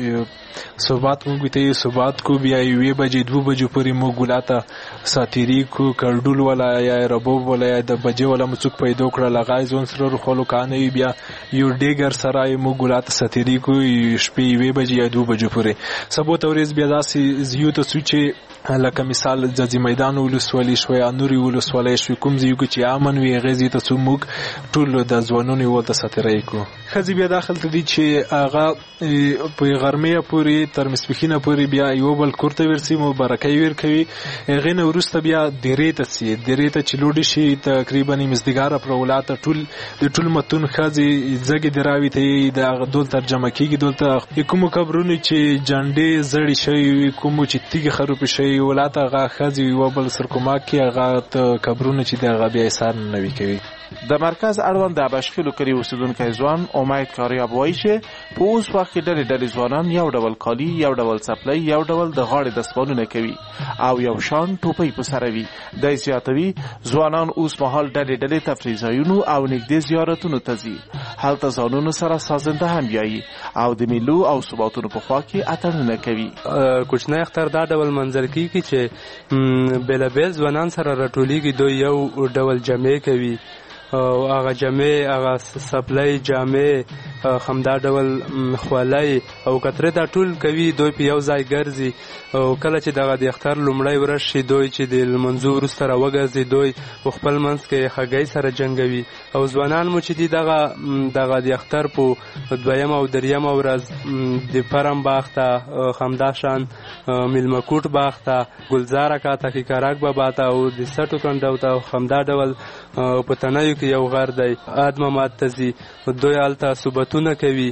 F: چې صبحات موږ ته یې صبحات کو بیا 1 بجې 2 بجې پورې موږ ګلا ته ساتیري کو کړډول ولا یا ربوب ولا یا د بجې ولا مڅوک پیدا کړل هغه ځون سره رخلو کانه بیا یو ډیګر سره موږ ګلا ته ساتیري کو شپې 1 بجې یا 2 بجې پورې سبو تورز بیا داسې زیو ته سو چې لکه مثال ځاځي میدان ولسوالۍ شوی نوري ولسوالۍ شوی کوم ځای کې چې امن وي غزي ته څومره ټول د ځوانونو ولته ساتیري کو خزي بیا داخل ته دي چې هغه په غرمه پورې تر مسپخینه پورې بیا یو بل کورته ورسي مبارکي ورکوي هغه نو ورسته بیا درې ته چې لوډي شي تقریبا مزدګار پر ولاته ټول متون خزي زګي دراوي ته د دول ترجمه کیږي دولته کوم قبرونه چې جنډې زړی شي کوم چې تیګ خروپ شي ولاته غاخ ښځې یو بل سر کومک کوي هغه قبرونه چې د هغه بیا ایثار نوي کوي.
S: د مرکز اړوند د ابشخیلو کلي اوسیدونکی ځوان امید کاریاب وایي چې په اوس وخت کې ډلې ځوانان یو ډول کالي، یو ډول څپلۍ، یو ډول د غاړې دستمالونه کوي او یو شان ټوپۍ په سره وي. دی زیاتوي ځوانان اوس مهال ډلې تفریح ځایونو او نږدې زیارتونو ته ځي. هلته ځانونو سره سازنده هم بیایي او د میلو او ثباتونو په خوا کې اتڼونه کوي.
E: کوچنی اختر دا ډول منظر کیږي چې بېلابېل ځوانان سره راټولیږي، دوی یو ډول جامې کوي او هغه جامې، هغه سپلۍ جامې، همدا ډول خولۍ او کترې دا ټول کوي. دوی په یو ځای ګرځي او کله چې دغه د اختر لومړی ورځ شي، دوی چې د لمانځه وروسته راوګرځي، دوی په خپل منځ کې هګۍ سره جنګوي او ځوانان مو چې دي دغه د اختر په دویم او دریم ورځ د پرم باغ ته، همدا شان میلمه کوټ باغ ته، ګلزار اکا ته، کیکاراک بابا ته او د سټو کنډو ته، همدا ډول په تنیو کې یو غر دی ادمامات ته ځي. دوی هلته صحبتونه کوي،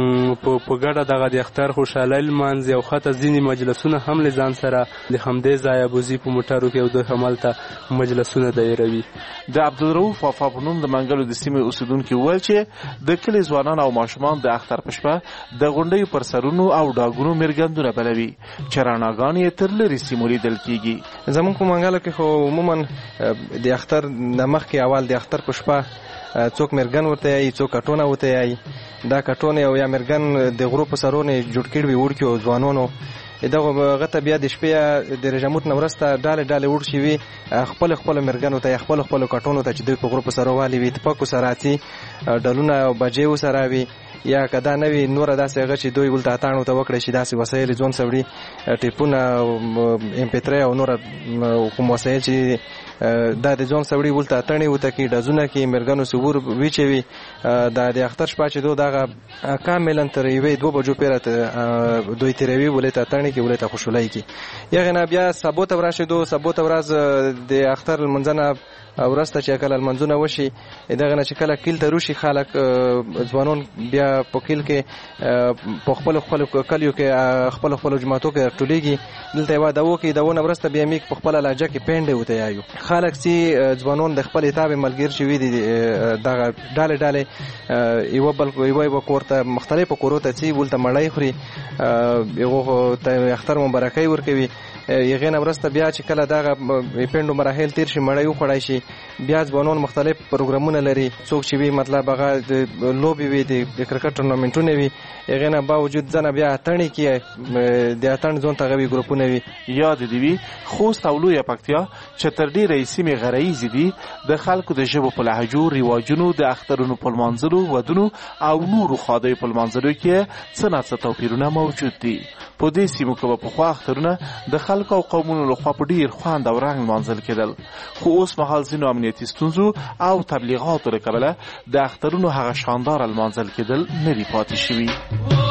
E: په ګډه دغه د اختر خوشحالۍ لمانځي او حتی ځینې مجلسونه هم له ځان سره د همدې ځایه بوځي په موټرو کې او دوی هم هلته مجلسونه دایروي.
S: د عبدالرؤف وفا په نوم د منګلو د سیمې اوسیدونکي وویل چې د کلي ځوانان او ماشومان د اختر په شپه د غونډیو پر سرونو او ډاګونو میرګندونه بلوي چې رڼاګانې یې تر لرې سیمو لیدل کیږي.
G: زموږ په منګلو کې خو عموما د اختر نه مخکې اول د اختر په شپه څوک مرګن ورته یي، څوک کټونه ورته یي. دا کټونه او یا مرګن د غرو په سرونه جوړ کړي وي وړکي او ځوانانو دغه غته بیا د شپې د رجموت نورسته ډاله وړ شي وي خپل مرګنو ته خپل کټونو ته چې دوی په غرو په سرو والي وي تپکو سراتي ډلونه او بجې وسره وي یا کدا نوی نور داسې هغه چې دوی ولته اتانو ته وکړي شي داسې وسایل ځون سوړي ټیپونه MP3 او نور کوم وسایل چې دا د ځون سوړي ولته اتانې وته کې دزونه کې مرګنو سور ویچوي. د اختر شپه چې دغه کاملا تر 2 بجو پیرته دوی تیروي ولته اتانې کې ولته خوشولای کې یغه نه بیا سبوت ورځ د اختر منځنه ورسته چې کله منځونه وشي دغه نه چې کله کیل ته روشي خلک ځوانون بیا په کیل کې په خپل کلیو کې خپل جماعتو کې ټولېږي. دلته یو دا وکي داونه ورسته بیا میک په خپل علاجه کې پینډه وته یایو خلک چې ځوانون د خپل تابع ملګر شوی دي دغه ډاله یو کورته مختلفو کوروته چې ولته مړای خوري یو ته اختر مبارکي ورکوي. یغه نه ورسته بیا چې کله دغه پینډو مراحل تیر شي مړای وخړای شي بیا ځوانون مختلف پروګرامونه لري. څوک چې وي مطلب هغه د لوبي وي د کرکټ ټورنمنټونه وي یغه نه باوجود ځنه بیا اتڼ کې د اتڼ ځون ته غوي ګروپونه وي.
S: یاد دی وی خوست او لوی پکتیا چې تر ډیره سیمه غرایزي دي د خلکو د ژبو په لهجو ریواجونو د اخترونو په منځلو ودونو او نورو خاطرې په منځلو کې څه توپیرونه موجود دي. په دې سیمو کې په خوا اخترونه د خلکو او قومونو لخوا په ډیر خوند او رنګ منځل کېدل، خو اوس مهال ځینو امنیتي ستونزو او تبلیغاتو له کبله د اخترونو هغه شاندار منځل کېدل نه دی پاتې شوی.